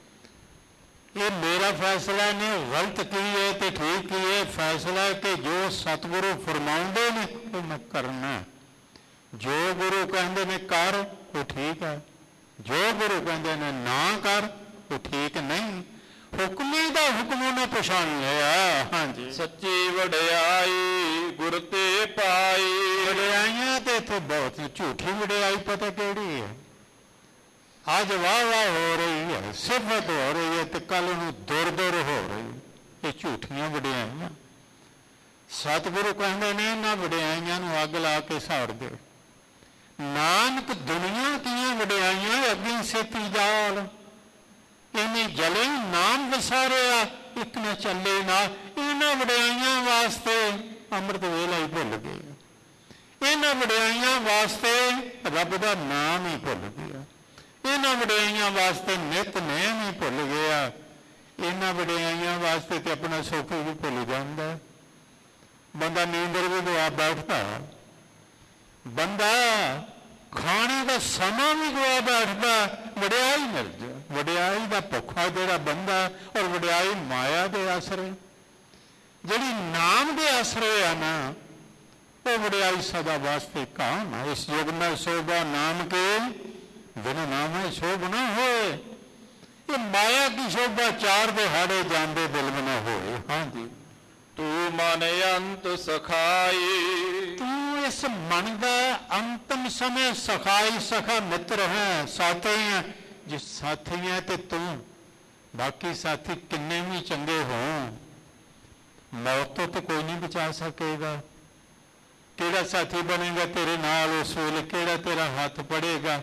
ਇਹ ਮੇਰਾ ਫੈਸਲਾ ਨਹੀਂ, ਗਲਤ ਕੀ ਹੈ ਤੇ ਠੀਕ ਕੀ ਹੈ, ਫੈਸਲਾ ਕਿ ਜੋ ਸਤਿਗੁਰੂ ਫਰਮਾਉਂਦੇ ਨੇ ਉਹ ਮੈਂ ਕਰਨਾ, ਜੋ ਗੁਰੂ ਕਹਿੰਦੇ ਨੇ ਕਰ ਉਹ ਠੀਕ ਹੈ, ਜੋ ਗੁਰੂ ਕਹਿੰਦੇ ਨੇ ਨਾ ਕਰ ਉਹ ਠੀਕ ਨਹੀਂ। ਹੁਕਮੀ ਦਾ ਹੁਕਮ ਉਹਨੇ ਪਛਾਣ ਲਿਆ। ਹਾਂਜੀ, ਸੱਚੀ ਵਡਿਆਈ ਗੁਰ ਤੇ ਪਾਈ, ਵਡਿਆਈਆਂ ਤੇ ਇੱਥੇ ਬਹੁਤ ਝੂਠੀ ਵਡਿਆਈ ਪਤਾ ਕਿਹੜੀ ਹੈ? ਅੱਜ ਵਾਹ ਵਾਹ ਹੋ ਰਹੀ ਹੈ, ਸਿਫਤ ਹੋ ਰਹੀ ਹੈ, ਤੇ ਕੱਲ ਨੂੰ ਦੁਰ ਦੁਰ ਹੋ ਰਹੀ। ਇਹ ਝੂਠੀਆਂ ਵਡਿਆਈਆਂ। ਸਤਿਗੁਰੂ ਕਹਿੰਦੇ ਨੇ ਇਹਨਾਂ ਵਡਿਆਈਆਂ ਨੂੰ ਅੱਗ ਲਾ ਕੇ ਸਾੜ ਦਿਓ। ਨਾਨਕ ਦੁਨੀਆ ਦੀਆਂ ਵਡਿਆਈਆਂ ਅੱਗੇ ਸੇਤੀ ਜਾਲ, ਇਹਨੇ ਜਲੇ ਨਾਮ ਵਿਸਾਰਿਆ, ਇੱਕ ਨਾ ਚੱਲੇ ਨਾ। ਇਹਨਾਂ ਵਡਿਆਈਆਂ ਵਾਸਤੇ ਅੰਮ੍ਰਿਤ ਵੇਲਾ ਹੀ ਭੁੱਲ ਗਏ, ਇਹਨਾਂ ਵਡਿਆਈਆਂ ਵਾਸਤੇ ਰੱਬ ਦਾ ਨਾਮ ਹੀ ਭੁੱਲ ਗਿਆ, ਇਹਨਾਂ ਵਡਿਆਈਆਂ ਵਾਸਤੇ ਨਿਤਨੇਮ ਹੀ ਭੁੱਲ ਗਿਆ, ਇਹਨਾਂ ਵਡਿਆਈਆਂ ਵਾਸਤੇ ਤੇ ਆਪਣਾ ਸੁੱਖ ਵੀ ਭੁੱਲ ਜਾਂਦਾ। ਬੰਦਾ ਨੀਂਦਰ ਵੀ ਗਵਾ ਬੈਠਦਾ, ਬੰਦਾ ਖਾਣੇ ਦਾ ਸਮਾਂ ਵੀ ਗਵਾ ਬੈਠਦਾ, ਵਡਿਆਈ ਮਿਲ ਜਾ। ਵਡਿਆਈ ਦਾ ਭੁੱਖਾ ਜਿਹੜਾ ਬੰਦਾ, ਔਰ ਵਡਿਆਈ ਮਾਇਆ ਦੇ ਆਸਰੇ, ਜਿਹੜੀ ਨਾਮ ਦੇ ਆਸਰੇ ਆ ਨਾ, ਉਹ ਵਡਿਆਈ ਸਦਾ ਵਾਸਤੇ ਕਾਮ ਹੈ। ਇਸ ਯੁਗ ਮੈਂ ਸੋਭਾ ਨਾਮ ਕੇ ਬਿਨ ਨਾਮ ਹੈ ਸ਼ੋਭ ਨਾ ਹੋਏ। ਇਹ ਮਾਇਆ ਦੀ ਸ਼ੋਭਾ ਚਾਰ ਦਿਹਾੜੇ ਜਾਂਦੇ ਦਿਲ में ਨਾ ਹੋਏ। ਹਾਂਜੀ, ਤੂੰ ਮਨ ਅੰਤ ਸਖਾਈ, ਤੂੰ ਇਸ ਮਨ ਦਾ ਅੰਤਮ ਸਮੇਂ ਸਖਾਈ, ਸਖਾ ਮਿੱਤਰ ਹੈ, ਸਾਥੀ ਹੈ। ਜੇ ਸਾਥੀ ਹੈ ਤੇ ਤੂੰ, ਬਾਕੀ ਸਾਥੀ ਕਿੰਨੇ ਵੀ ਚੰਗੇ ਹੋਣ, ਮੌਤ ਤੋਂ ਤਾਂ ਕੋਈ ਨਹੀਂ ਬਚਾ ਸਕੇਗਾ। ਕਿਹੜਾ ਸਾਥੀ ਬਣੇਗਾ ਤੇਰੇ ਨਾਲ ਉਸ ਵੇਲੇ, ਕਿਹੜਾ ਤੇਰਾ ਹੱਥ ਪੜੇਗਾ?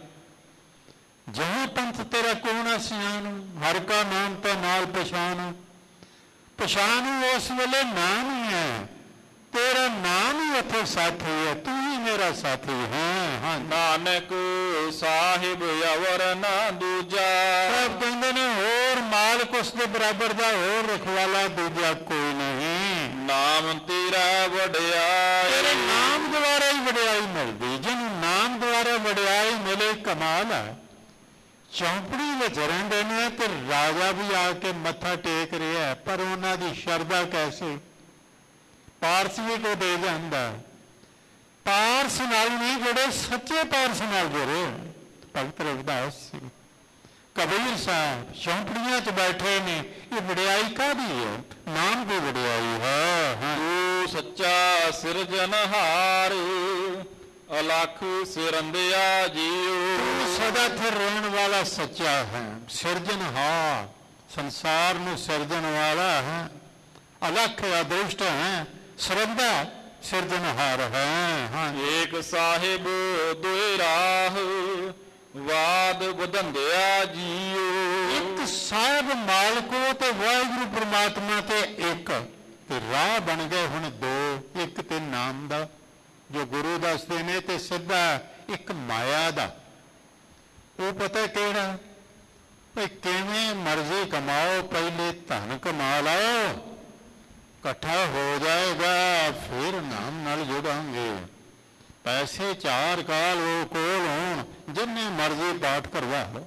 ਜਹਾਂ ਪੰਥ ਤੇਰਾ ਕੌਣ ਸਿਆਣ, ਹਰ ਕਾ ਨਾਮ ਤਾਂ ਨਾਲ ਪਛਾਣ। ਪਛਾਣ ਉਸ ਵੇਲੇ ਨਾਮ ਹੀ ਹੈ, ਤੇਰਾ ਨਾਮ ਹੀ ਉੱਥੇ ਸਾਥੀ ਹੈ, ਤੂੰ ਹੀ ਮੇਰਾ ਸਾਥੀ ਹੈ। ਹਾਂ, ਨਾਨਕ ਸਾਹਿਬ ਅਵਰ ਨਾ ਦੂਜਾ, ਸਭ ਕਹਿੰਦੇ ਨੇ ਹੋਰ ਮਾਲ ਮਾਲਕ ਉਸ ਦੇ ਬਰਾਬਰ ਦਾ ਹੋਰ ਰਖਵਾਲਾ ਦੂਜਾ ਕੋਈ ਨਹੀਂ। ਨਾਮ ਤੇਰਾ ਵਡਿਆਈ, ਤੇਰੇ ਨਾਮ ਦੁਆਰਾ ਹੀ ਵਡਿਆਈ ਮਿਲਦੀ। ਜਿਹਨੂੰ ਨਾਮ ਦੁਆਰਾ ਵਡਿਆਈ ਮਿਲੇ ਕਮਾਲ ਹੈ। ਚੌਂਪੜੀ ਵਿੱਚ ਰਹਿੰਦੇ ਨੇ ਤੇ ਰਾਜਾ ਵੀ ਆ ਕੇ ਮੱਥਾ ਟੇਕ ਰਿਹਾ, ਪਰ ਉਹਨਾਂ ਦੀ ਸ਼ਰਧਾ ਕੈਸੇ? ਪਾਰਸ ਵੀ ਕੋ ਦੇ ਜਾਂਦਾ। ਪਾਰਸ ਨਾਲ ਨਹੀਂ ਜੁੜੇ, ਸੱਚੇ ਪਾਰਸ ਨਾਲ ਜੁੜੇ। ਭਗਤ ਰਵਿਦਾਸ ਸੀ, ਕਬੀਰ ਸਾਹਿਬ ਚੌਂਪੜੀਆਂ 'ਚ ਬੈਠੇ ਨੇ। ਇਹ ਵਡਿਆਈ ਕਾਹਦੀ ਹੈ? ਨਾਮ ਦੀ ਵਡਿਆਈ ਹੈ। ਤੂੰ ਸੱਚਾ ਸਿਰਜਣਹਾਰ, ਅਲਖ ਸਿਰੰਦਿਆ ਜੀਉ। ਸਦਾ ਸਥਿਰ ਰਹਿਣ ਵਾਲਾ ਸੱਚਾ ਹੈ, ਸਿਰਜਣਹਾਰ, ਸੰਸਾਰ ਨੂੰ ਸਿਰਜਣ ਵਾਲਾ ਹੈ। ਅਲਖ ਅਦ੍ਰਿਸ਼ਟ ਹੈ, ਸਰੰਦਾ ਸਿਰਜਣਹਾਰ ਹੈ। ਹਾਂ, ਏਕ ਸਾਹਿਬ ਦੁਇ ਰਾਹ, ਵਾਦ ਵਧੰਦਿਆ ਜੀਉ। ਇੱਕ ਸਾਹਿਬ ਮਾਲਕੋ ਤੇ ਵਾਹਿਗੁਰੂ ਪ੍ਰਮਾਤਮਾ ਤੇ ਇੱਕ, ਤੇ ਰਾਹ ਬਣ ਗਏ ਹੁਣ ਦੋ। ਇੱਕ ਤੇ ਨਾਮ ਦਾ ਜੋ ਗੁਰੂ ਦੱਸਦੇ ਨੇ, ਤੇ ਸਿੱਧਾ ਇੱਕ ਮਾਇਆ ਦਾ। ਉਹ ਪਤਾ ਕਿਹੜਾ? ਭਈ ਕਿਵੇਂ ਮਰਜ਼ੀ ਕਮਾਓ, ਪਹਿਲੇ ਧਨ ਕਮਾ ਲਓ, ਇਕੱਠਾ ਹੋ ਜਾਏਗਾ, ਫਿਰ ਨਾਮ ਨਾਲ ਜੁੜਾਂਗੇ। ਪੈਸੇ ਚਾਰ ਕਾਲ ਉਹ ਕੋਲ ਹੋਣ, ਜਿੰਨੇ ਮਰਜ਼ੀ ਪਾਠ ਕਰਵਾ ਲਓ।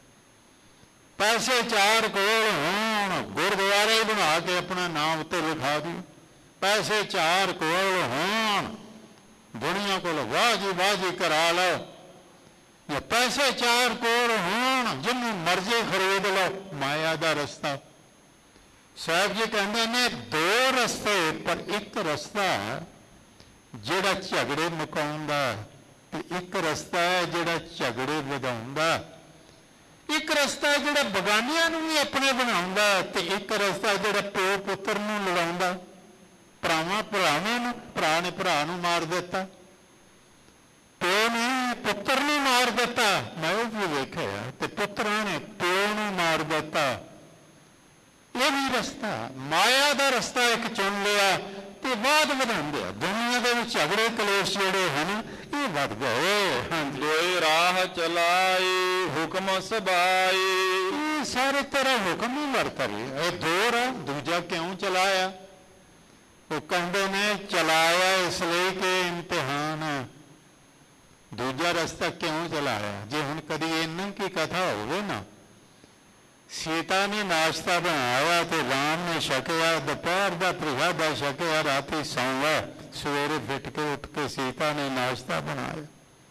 ਪੈਸੇ ਚਾਰ ਕੋਲ ਹੋਣ, ਗੁਰਦੁਆਰੇ ਬਣਾ ਕੇ ਆਪਣਾ ਨਾਮ ਉੱਤੇ ਲਿਖਾ ਦਿਓ। ਪੈਸੇ ਚਾਰ ਕੋਲ ਹੋਣ, ਦੁਨੀਆ ਕੋਲ ਵਾਹ ਜੀ ਵਾਹ ਜੀ ਕਰਾ ਲਓ। ਜਾਂ ਪੈਸੇ ਚਾਰ ਕੋਲ ਹੋਣ, ਜਿਹਨੂੰ ਮਰਜ਼ੀ ਖਰੀਦ ਲਓ। ਮਾਇਆ ਦਾ ਰਸਤਾ। ਸਾਹਿਬ ਜੀ ਕਹਿੰਦੇ ਨੇ ਦੋ ਰਸਤੇ, ਪਰ ਇੱਕ ਰਸਤਾ ਜਿਹੜਾ ਝਗੜੇ ਮੁਕਾਉਂਦਾ, ਤੇ ਇੱਕ ਰਸਤਾ ਹੈ ਜਿਹੜਾ ਝਗੜੇ ਵਧਾਉਂਦਾ। ਇੱਕ ਰਸਤਾ ਜਿਹੜਾ ਬਗਾਨਿਆਂ ਨੂੰ ਵੀ ਆਪਣੇ ਬਣਾਉਂਦਾ, ਤੇ ਇੱਕ ਰਸਤਾ ਜਿਹੜਾ ਪਿਓ ਪੁੱਤਰ ਨੂੰ ਲੜਾਉਂਦਾ। ਭਰਾਵਾਂ ਭਰਾਵਾਂ ਨੂੰ, ਭਰਾ ਨੇ ਭਰਾ ਨੂੰ ਮਾਰ ਦਿੱਤਾ, ਪਿਓ ਨੇ ਪੁੱਤਰ ਨੂੰ ਮਾਰ ਦਿੱਤਾ। ਮੈਂ ਉਹ ਵੀ ਵੇਖਿਆ, ਤੇ ਪੁੱਤਰਾਂ ਨੇ ਪਿਓ ਨੂੰ ਮਾਰ ਦਿੱਤਾ। ਇਹ ਵੀ ਰਸਤਾ, ਮਾਇਆ ਦਾ ਰਸਤਾ ਇੱਕ ਚੁਣ ਲਿਆ ਤੇ ਬਾਅਦ ਵਧਾਉਂਦੇ ਆ। ਦੁਨੀਆ ਦੇ ਵਿੱਚ ਝਗੜੇ ਕਲੇਸ਼ ਜਿਹੜੇ ਹਨ ਇਹ ਵੱਧ ਗਏ। ਹਾਂਜੀ, ਦੁਇ ਰਾਹ ਚਲਾਈ, ਹੁਕਮ ਸਬਾਈ। ਇਹ ਸਾਰੇ ਤਰ੍ਹਾਂ ਹੁਕਮ ਹੀ ਵਰਤ ਰਹੇ। ਇਹ ਦੋ ਰਾਹ, ਦੂਜਾ ਕਿਉਂ ਚਲਾਇਆ? ਉਹ ਕਹਿੰਦੇ ਨੇ ਚਲਾਇਆ ਇਸ ਲਈ ਕਿ ਇਮਤਿਹਾਨ ਹੈ। ਦੂਜਾ ਰਸਤਾ ਕਿਉਂ ਚਲਾਇਆ? ਜੇ ਹੁਣ ਕਦੀ ਇਹਨਾਂ ਕੀ ਕਥਾ ਹੋਵੇ ਨਾ, ਸੀਤਾ ਨੇ ਨਾਸ਼ਤਾ ਬਣਾਇਆ ਤੇ ਰਾਮ ਨੇ ਛਕਿਆ, ਦੁਪਹਿਰ ਦਾ ਪ੍ਰਸ਼ਾਦਾ ਛਕਿਆ, ਰਾਤੀ ਸੌਂਦਾ, ਸਵੇਰੇ ਫਿੱਟ ਕੇ ਉੱਠ ਕੇ ਸੀਤਾ ਨੇ ਨਾਸ਼ਤਾ ਬਣਾਇਆ।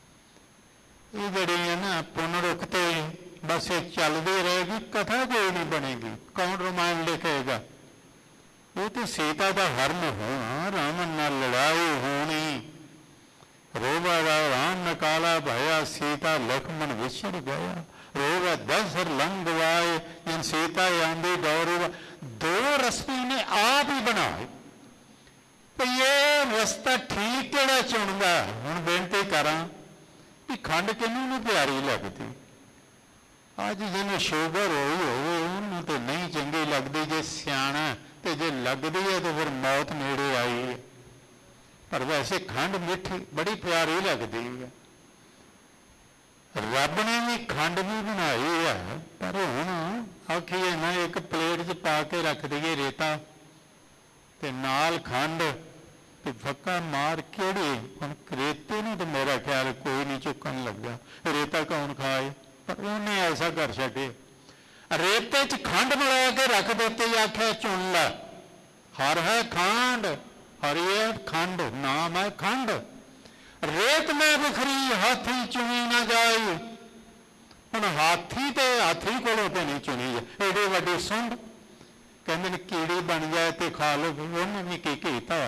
ਇਹ ਜਿਹੜੀ ਹੈ ਨਾ ਪੁਨਰੁਕਤੀ, ਬਸ ਇਹ ਚੱਲਦੀ ਰਹੇਗੀ, ਕਥਾ ਕੋਈ ਨਹੀਂ ਬਣੇਗੀ। ਕੌਣ ਰਾਮਾਇਣ ਲਿਖੇਗਾ? ਉਹ ਤੇ ਸੀਤਾ ਦਾ ਹਰਨ ਹੋਣਾ, ਰਾਵਣ ਨਾਲ ਲੜਾਈ ਹੋਣੀ, ਰੋਵਾ ਦਾ ਰਾਮ ਨਕਾਲਾ ਭਇਆ, ਸੀਤਾ ਲਖਮਣ ਵਿਛੜ ਗਿਆ, ਰੋਵਾ ਦਸਰ ਲੰਘਵਾਏ, ਜਨ ਸੀਤਾ ਆਂਦੀ ਦੌੜ। ਦੋ ਰਸਤੇ ਨੇ ਆਪ ਹੀ ਬਣਾਏ। ਭਈ ਇਹ ਰਸਤਾ ਠੀਕ ਕਿਹੜਾ ਚੁਣਦਾ? ਹੁਣ ਬੇਨਤੀ ਕਰਾਂ ਵੀ ਖੰਡ ਕਿਹਨੂੰ ਨੂੰ ਪਿਆਰੀ ਲੱਗਦੀ? ਅੱਜ ਜਿਹਨੂੰ ਸ਼ੂਗਰ ਹੋਈ ਹੋਵੇ ਉਹਨੂੰ ਤੇ ਨਹੀਂ ਚੰਗੀ ਲੱਗਦੀ। ਜੇ ਸਿਆਣਾ ਤੇ ਜੇ ਲੱਗਦੀ ਹੈ ਤੇ ਫਿਰ ਮੌਤ ਨੇੜੇ ਆਈ ਹੈ। ਪਰ ਵੈਸੇ ਖੰਡ ਮਿੱਠੀ ਬੜੀ ਪਿਆਰੀ ਲੱਗਦੀ ਹੈ। ਰੱਬ ਨੇ ਵੀ ਖੰਡ ਵੀ ਬਣਾਈ ਹੈ, ਪਰ ਹੁਣ ਆਖੀਏ ਨਾ ਇੱਕ ਪਲੇਟ 'ਚ ਪਾ ਕੇ ਰੱਖ ਦਈਏ ਰੇਤਾ ਤੇ ਨਾਲ ਖੰਡ ਤੇ ਫੱਕਾ ਮਾਰ ਕਿਹੜੀ? ਹੁਣ ਰੇਤੇ ਨੂੰ ਤਾਂ ਮੇਰਾ ਖਿਆਲ ਕੋਈ ਨਹੀਂ ਚੁੱਕਣ ਲੱਗਾ। ਰੇਤਾ ਕੌਣ ਖਾਏ? ਪਰ ਉਹਨੇ ਐਸਾ ਕਰ ਛੱਡੇ, ਰੇਤੇ 'ਚ ਖੰਡ ਮਿਲਾ ਕੇ ਰੱਖ ਦਿੱਤੀ, ਆਖਿਆ ਚੁਣ ਲੈ। ਹਰ ਹੈ ਖੰਡ, ਹਰੀਏ ਖੰਡ, ਨਾਮ ਹੈ ਖੰਡ। ਰੇਤ ਮੈਂ ਵਖਰੀ, ਹਾਥੀ ਚੁਣੀ ਨਾ ਜਾਏ। ਹੁਣ ਹਾਥੀ ਤੇ ਹਾਥੀ ਕੋਲੋਂ ਤੇ ਨਹੀਂ ਚੁਣੀ ਜਾ, ਏਡੀ ਵੱਡੀ ਸੁੰਡ। ਕਹਿੰਦੇ ਨੇ ਕੀੜੀ ਬਣ ਜਾਏ ਤੇ ਖਾ ਲਓ। ਉਹਨੇ ਵੀ ਕੀ ਕੀਤਾ?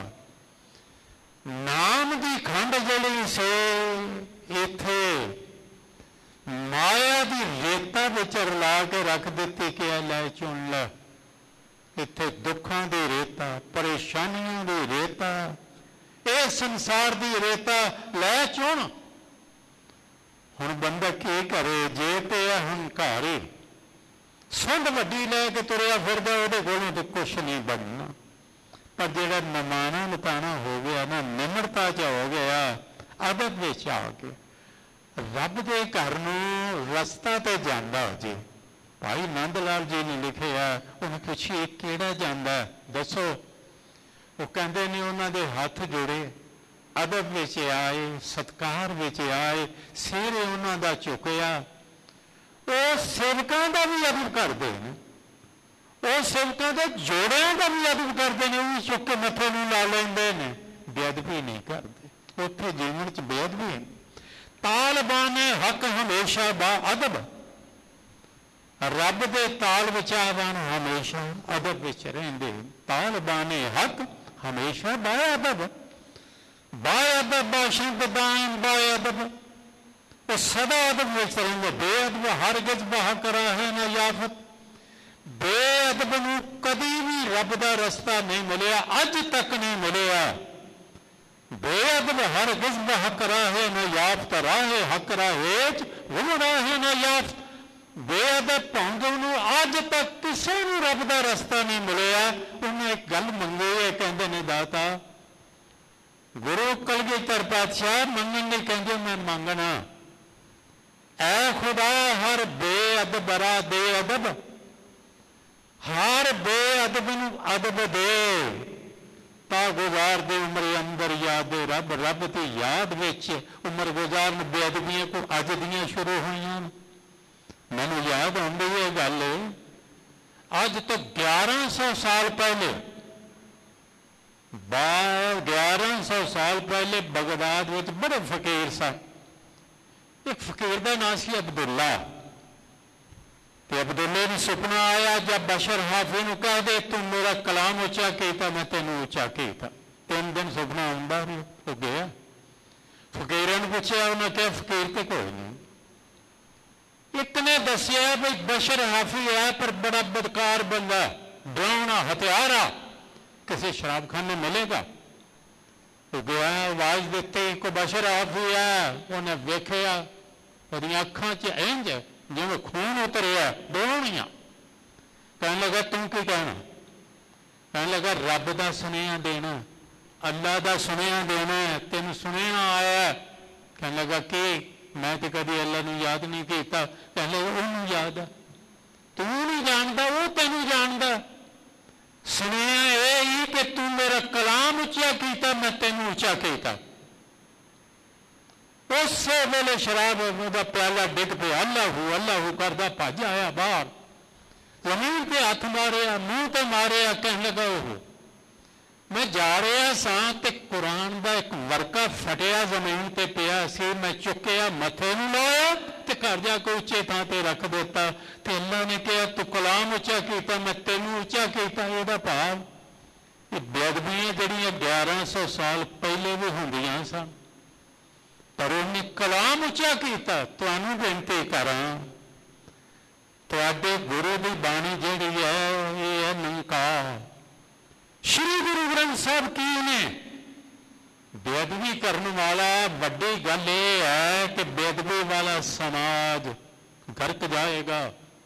ਨਾਮ ਦੀ ਖੰਡ ਜਿਹੜੀ ਸੇ ਇੱਥੇ ਮਾਇਆ ਦੀ ਰੇਤਾ ਵਿੱਚ ਰਲਾ ਕੇ ਰੱਖ ਦਿੱਤੀ ਕਿ ਲੈ ਚੁਣ ਲੈ। ਇੱਥੇ ਦੁੱਖਾਂ ਦੀ ਰੇਤਾ, ਪਰੇਸ਼ਾਨੀਆਂ ਦੀ ਰੇਤਾ, ਇਹ ਸੰਸਾਰ ਦੀ ਰੇਤਾ ਲੈ ਚੁਣ। ਹੁਣ ਬੰਦਾ ਕੀ ਕਰੇ? ਜੇ ਤੇ ਹੰਕਾਰੀ ਸੁੰਡ ਵੱਡੀ ਲੈ ਕੇ ਤੁਰਿਆ ਫਿਰਦਾ, ਉਹਦੇ ਕੋਲੋਂ ਤਾਂ ਕੁਛ ਨਹੀਂ ਬਣਨਾ। ਪਰ ਜਿਹੜਾ ਨਮਾਣਾ ਲਤਾਣਾ ਹੋ ਗਿਆ ਨਾ, ਨਿਮਰਤਾ 'ਚ ਹੋ ਗਿਆ, ਅਦਬ ਵਿੱਚ ਆ ਕੇ ਰੱਬ ਦੇ ਘਰ ਨੂੰ ਰਸਤਾ ਤੇ ਜਾਂਦਾ ਹੋ ਜੇ, ਭਾਈ ਨੰਦ ਲਾਲ ਜੀ ਨੇ ਲਿਖਿਆ। ਉਹਨੂੰ ਪੁੱਛੀਏ ਕਿਹੜਾ ਜਾਂਦਾ ਦੱਸੋ। ਉਹ ਕਹਿੰਦੇ ਨੇ ਉਹਨਾਂ ਦੇ ਹੱਥ ਜੋੜੇ, ਅਦਬ ਵਿੱਚ ਆਏ, ਸਤਿਕਾਰ ਵਿੱਚ ਆਏ, ਸਿਰ ਉਹਨਾਂ ਦਾ ਝੁਕਿਆ। ਉਹ ਸੇਵਕਾਂ ਦਾ ਵੀ ਅਦਬ ਕਰਦੇ ਨੇ, ਉਹ ਸੇਵਕਾਂ ਦੇ ਜੋੜਿਆਂ ਦਾ ਵੀ ਅਦਬ ਕਰਦੇ ਨੇ, ਉਹ ਵੀ ਚੁੱਕ ਕੇ ਮੱਥੇ ਨੂੰ ਲਾ ਲੈਂਦੇ ਨੇ, ਬੇਅਦਬੀ ਨਹੀਂ ਕਰਦੇ। ਉੱਥੇ ਜੀਵਨ 'ਚ ਬੇਅਦਬੀ ਨਹੀਂ। ਤਾਲਬਾਨੇ ਹੱਕ ਹਮੇਸ਼ਾ ਬਾ ਅਦਬ, ਰੱਬ ਦੇ ਤਾਲ ਵਿਚਾਵਾਨ ਹਮੇਸ਼ਾ ਅਦਬ ਵਿੱਚ ਰਹਿੰਦੇ। ਤਾਲਬਾਨੇ ਹੱਕ ਹਮੇਸ਼ਾ ਬਾ ਅਦਬ, ਬਾ ਅਦਬ ਬਾਸ਼ੰਦ ਦਾਇਮ ਬਾ ਅਦਬ, ਉਹ ਸਦਾ ਅਦਬ ਵਿੱਚ ਰਹਿੰਦੇ। ਬੇਅਦਬ ਹਰਗਿਜ਼ ਬਹਾ ਕਰਾ ਹੈ ਨਾ ਯਾਫਤ। ਬੇਅਦਬ ਨੂੰ ਕਦੀ ਵੀ ਰੱਬ ਦਾ ਰਸਤਾ ਨਹੀਂ ਮਿਲਿਆ, ਅੱਜ ਤੱਕ ਨਹੀਂ ਮਿਲਿਆ। ਬੇਅਦਬ ਹਰਗਿਜ਼ ਬਹਕ ਰਾਹੇ ਨਾ ਯਾਫਤ, ਰਾਹੇ ਹੱਕ ਰਾਹੇ ਗੁੰਮ ਰਾਹੇ ਨਾ ਯਾਫਤ। ਬੇਅਦਬ ਭੰਗ ਨੂੰ ਅੱਜ ਤੱਕ ਕਿਸੇ ਨੂੰ ਰੱਬ ਦਾ ਰਸਤਾ ਨਹੀਂ ਮਿਲਿਆ। ਉਹਨੇ ਇੱਕ ਗੱਲ ਮੰਗੀ ਹੈ, ਕਹਿੰਦੇ ਨੇ ਦਾਤਾ ਗੁਰੂ ਕਲਗੀਧਰ ਪਾਤਸ਼ਾਹ ਮੰਗਣ ਲਈ ਕਹਿੰਦੇ ਮੈਂ ਮੰਗਣਾ, ਐ ਖੁਦਾ ਹਰ ਬੇਅਦਬ ਰਾ ਦੇ ਅਦਬ, ਹਰ ਬੇਅਦਬ ਨੂੰ ਅਦਬ ਦੇ ਤਾਂ ਗੁਜ਼ਾਰਦੇ ਉਮਰ ਅੰਦਰ ਯਾਦ ਰੱਬ। ਰੱਬ ਦੀ ਯਾਦ ਵਿੱਚ ਉਮਰ ਗੁਜ਼ਾਰਨ ਬੇਅਦਬੀਆਂ ਕੋ ਅੱਜ ਦੀਆਂ ਸ਼ੁਰੂ ਹੋਈਆਂ। ਮੈਨੂੰ ਯਾਦ ਆਉਂਦੀ ਇਹ ਗੱਲ, ਅੱਜ ਤੋਂ ਗਿਆਰਾਂ ਸੌ ਸਾਲ ਪਹਿਲੇ, ਬਾਰਾਂ ਗਿਆਰਾਂ ਸੌ ਸਾਲ ਪਹਿਲੇ ਬਗਦਾਦ ਵਿੱਚ ਬੜੇ ਫਕੀਰ ਸਨ। ਇੱਕ ਫਕੀਰ ਦਾ ਨਾਂ ਸੀ ਅਬਦੁੱਲਾ। ਤੇ ਅਬਦੁੱਲੇ ਨੂੰ ਸੁਪਨਾ ਆਇਆ ਜਦ ਬਸ਼ਰ ਹਾਫੀ ਨੂੰ ਕਹਿ ਦੇ ਤੂੰ ਮੇਰਾ ਕਲਾਮ ਉੱਚਾ ਕੀਤਾ, ਮੈਂ ਤੈਨੂੰ ਉੱਚਾ ਕੀਤਾ। ਤਿੰਨ ਦਿਨ ਸੁਪਨਾ ਆਉਂਦਾ ਰਿਹਾ। ਉਹ ਗਿਆ ਫਕੀਰਾਂ ਨੂੰ ਪੁੱਛਿਆ, ਉਹਨੇ ਕਿਹਾ ਫਕੀਰ ਤੇ ਕੋਈ ਨਹੀਂ। ਇੱਕ ਨੇ ਦੱਸਿਆ ਬਈ ਬਸ਼ਰ ਹਾਫੀ ਹੈ ਪਰ ਬੜਾ ਬਦਕਾਰ ਬੰਦਾ, ਡਰਾਉਣਾ ਹਥਿਆਰਾ, ਕਿਸੇ ਸ਼ਰਾਬਖਾਨੇ ਮਿਲੇਗਾ। ਉਹ ਗਿਆ ਆਵਾਜ਼ ਦਿੱਤੀ ਕੋਈ ਬਸ਼ਰ ਹਾਫੀ ਹੈ। ਉਹਨੇ ਵੇਖਿਆ ਉਹਦੀਆਂ ਅੱਖਾਂ 'ਚ ਇੰਝ ਜਿਵੇਂ ਖੂਨ ਉਤਰਿਆ, ਡੋਲੀਆਂ। ਕਹਿਣ ਲੱਗਾ ਤੂੰ ਕੀ ਕਹਿਣਾ? ਕਹਿਣ ਲੱਗਾ ਰੱਬ ਦਾ ਸੁਨੇਹਾ ਦੇਣਾ, ਅੱਲਾ ਦਾ ਸੁਨੇਹਾ ਦੇਣਾ, ਤੈਨੂੰ ਸੁਨੇਹਾ ਆਇਆ। ਕਹਿਣ ਲੱਗਾ ਕੀ? ਮੈਂ ਤੇ ਕਦੀ ਅੱਲਾ ਨੂੰ ਯਾਦ ਨਹੀਂ ਕੀਤਾ। ਕਹਿਣ ਲੱਗਾ ਉਹਨੂੰ ਯਾਦ ਆ, ਤੂੰ ਨਹੀਂ ਜਾਣਦਾ, ਉਹ ਤੈਨੂੰ ਜਾਣਦਾ। ਸੁਨੇਹਾ ਇਹ ਹੀ ਕਿ ਤੂੰ ਮੇਰਾ ਕਲਾਮ ਉੱਚਾ ਕੀਤਾ, ਮੈਂ ਤੈਨੂੰ ਉੱਚਾ ਕੀਤਾ। ਉਸੇ ਵੇਲੇ ਸ਼ਰਾਬ ਦਾ ਪਿਆਲਾ ਡਿੱਗ ਪਿਆ, ਅੱਲਾਹੂ ਅੱਲਾਹੂ ਕਰਦਾ ਭੱਜ ਆਇਆ ਬਾਹਰ, ਜ਼ਮੀਨ ਤੇ ਹੱਥ ਮਾਰਿਆ, ਮੂੰਹ ਤੇ ਮਾਰਿਆ। ਕਹਿਣ ਲੱਗਾ ਉਹ ਮੈਂ ਜਾ ਰਿਹਾ ਸਾਂ ਤੇ ਕੁਰਾਨ ਦਾ ਇੱਕ ਵਰਕਾ ਫਟਿਆ ਜ਼ਮੀਨ ਤੇ ਪਿਆ ਸੀ, ਮੈਂ ਚੁੱਕਿਆ ਮੱਥੇ ਨੂੰ ਲਾਇਆ ਤੇ ਘਰ ਜਾ ਕੇ ਉੱਚੇ ਥਾਂ ਤੇ ਰੱਖ ਦਿੱਤਾ। ਤੇ ਅੱਲਾ ਨੇ ਕਿਹਾ ਤੂੰ ਕਲਾਮ ਉੱਚਾ ਕੀਤਾ, ਮੈਂ ਤੈਨੂੰ ਉੱਚਾ ਕੀਤਾ। ਇਹਦਾ ਭਾਵ ਇਹ ਬੇਅਦਬੀਆਂ ਜਿਹੜੀਆਂ ਗਿਆਰਾਂ ਸੌ ਸਾਲ ਪਹਿਲੇ ਵੀ ਹੁੰਦੀਆਂ ਸਨ, ਪਰ ਉਹਨੇ ਕਲਾਮ ਉੱਚਾ ਕੀਤਾ। ਤੁਹਾਨੂੰ ਬੇਨਤੀ ਕਰਾਂ, ਤੁਹਾਡੇ ਗੁਰੂ ਦੀ ਬਾਣੀ ਜਿਹੜੀ ਹੈ ਇਹ ਹੈ ਨਿਕਾਹ। ਸ਼੍ਰੀ ਗੁਰੂ ਗ੍ਰੰਥ ਸਾਹਿਬ ਕੀ ਨੇ? ਬੇਅਦਬੀ ਕਰਨ ਵਾਲਾ, ਵੱਡੀ ਗੱਲ ਇਹ ਹੈ ਕਿ ਬੇਅਦਬੀ ਵਾਲਾ ਸਮਾਜ ਗਰਕ ਜਾਏਗਾ,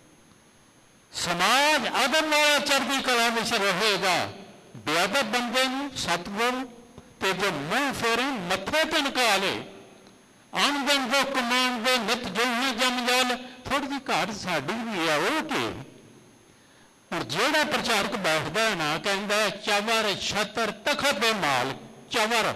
ਸਮਾਜ ਅਦਬ ਵਾਲਾ ਚੜ੍ਹਦੀ ਕਲਾ ਵਿੱਚ ਰਹੇਗਾ। ਬੇਅਦਬ ਬੰਦੇ ਨੂੰ ਸਤਿਗੁਰੂ ਤੇ ਜੋ ਮੂੰਹ ਫੇਰੇ ਮੱਥੇ ਤੇ ਨਿਕਾ ਲੇ, ਅਣਦਨ ਜੋ ਕਮਾਨ ਦੇ ਨਿਤ ਜੋ ਹੈ ਜਮ ਜਲ। ਥੋੜੀ ਜਿਹੀ ਘਾਟ ਸਾਡੀ ਵੀ ਹੈ, ਉਹ ਕੀ? ਹੁਣ ਜਿਹੜਾ ਪ੍ਰਚਾਰਕ ਬੈਠਦਾ ਨਾ ਕਹਿੰਦਾ ਚਵਰ ਛਤਰ ਤਖਤ ਦੇ ਮਾਲ, ਚਵਰ,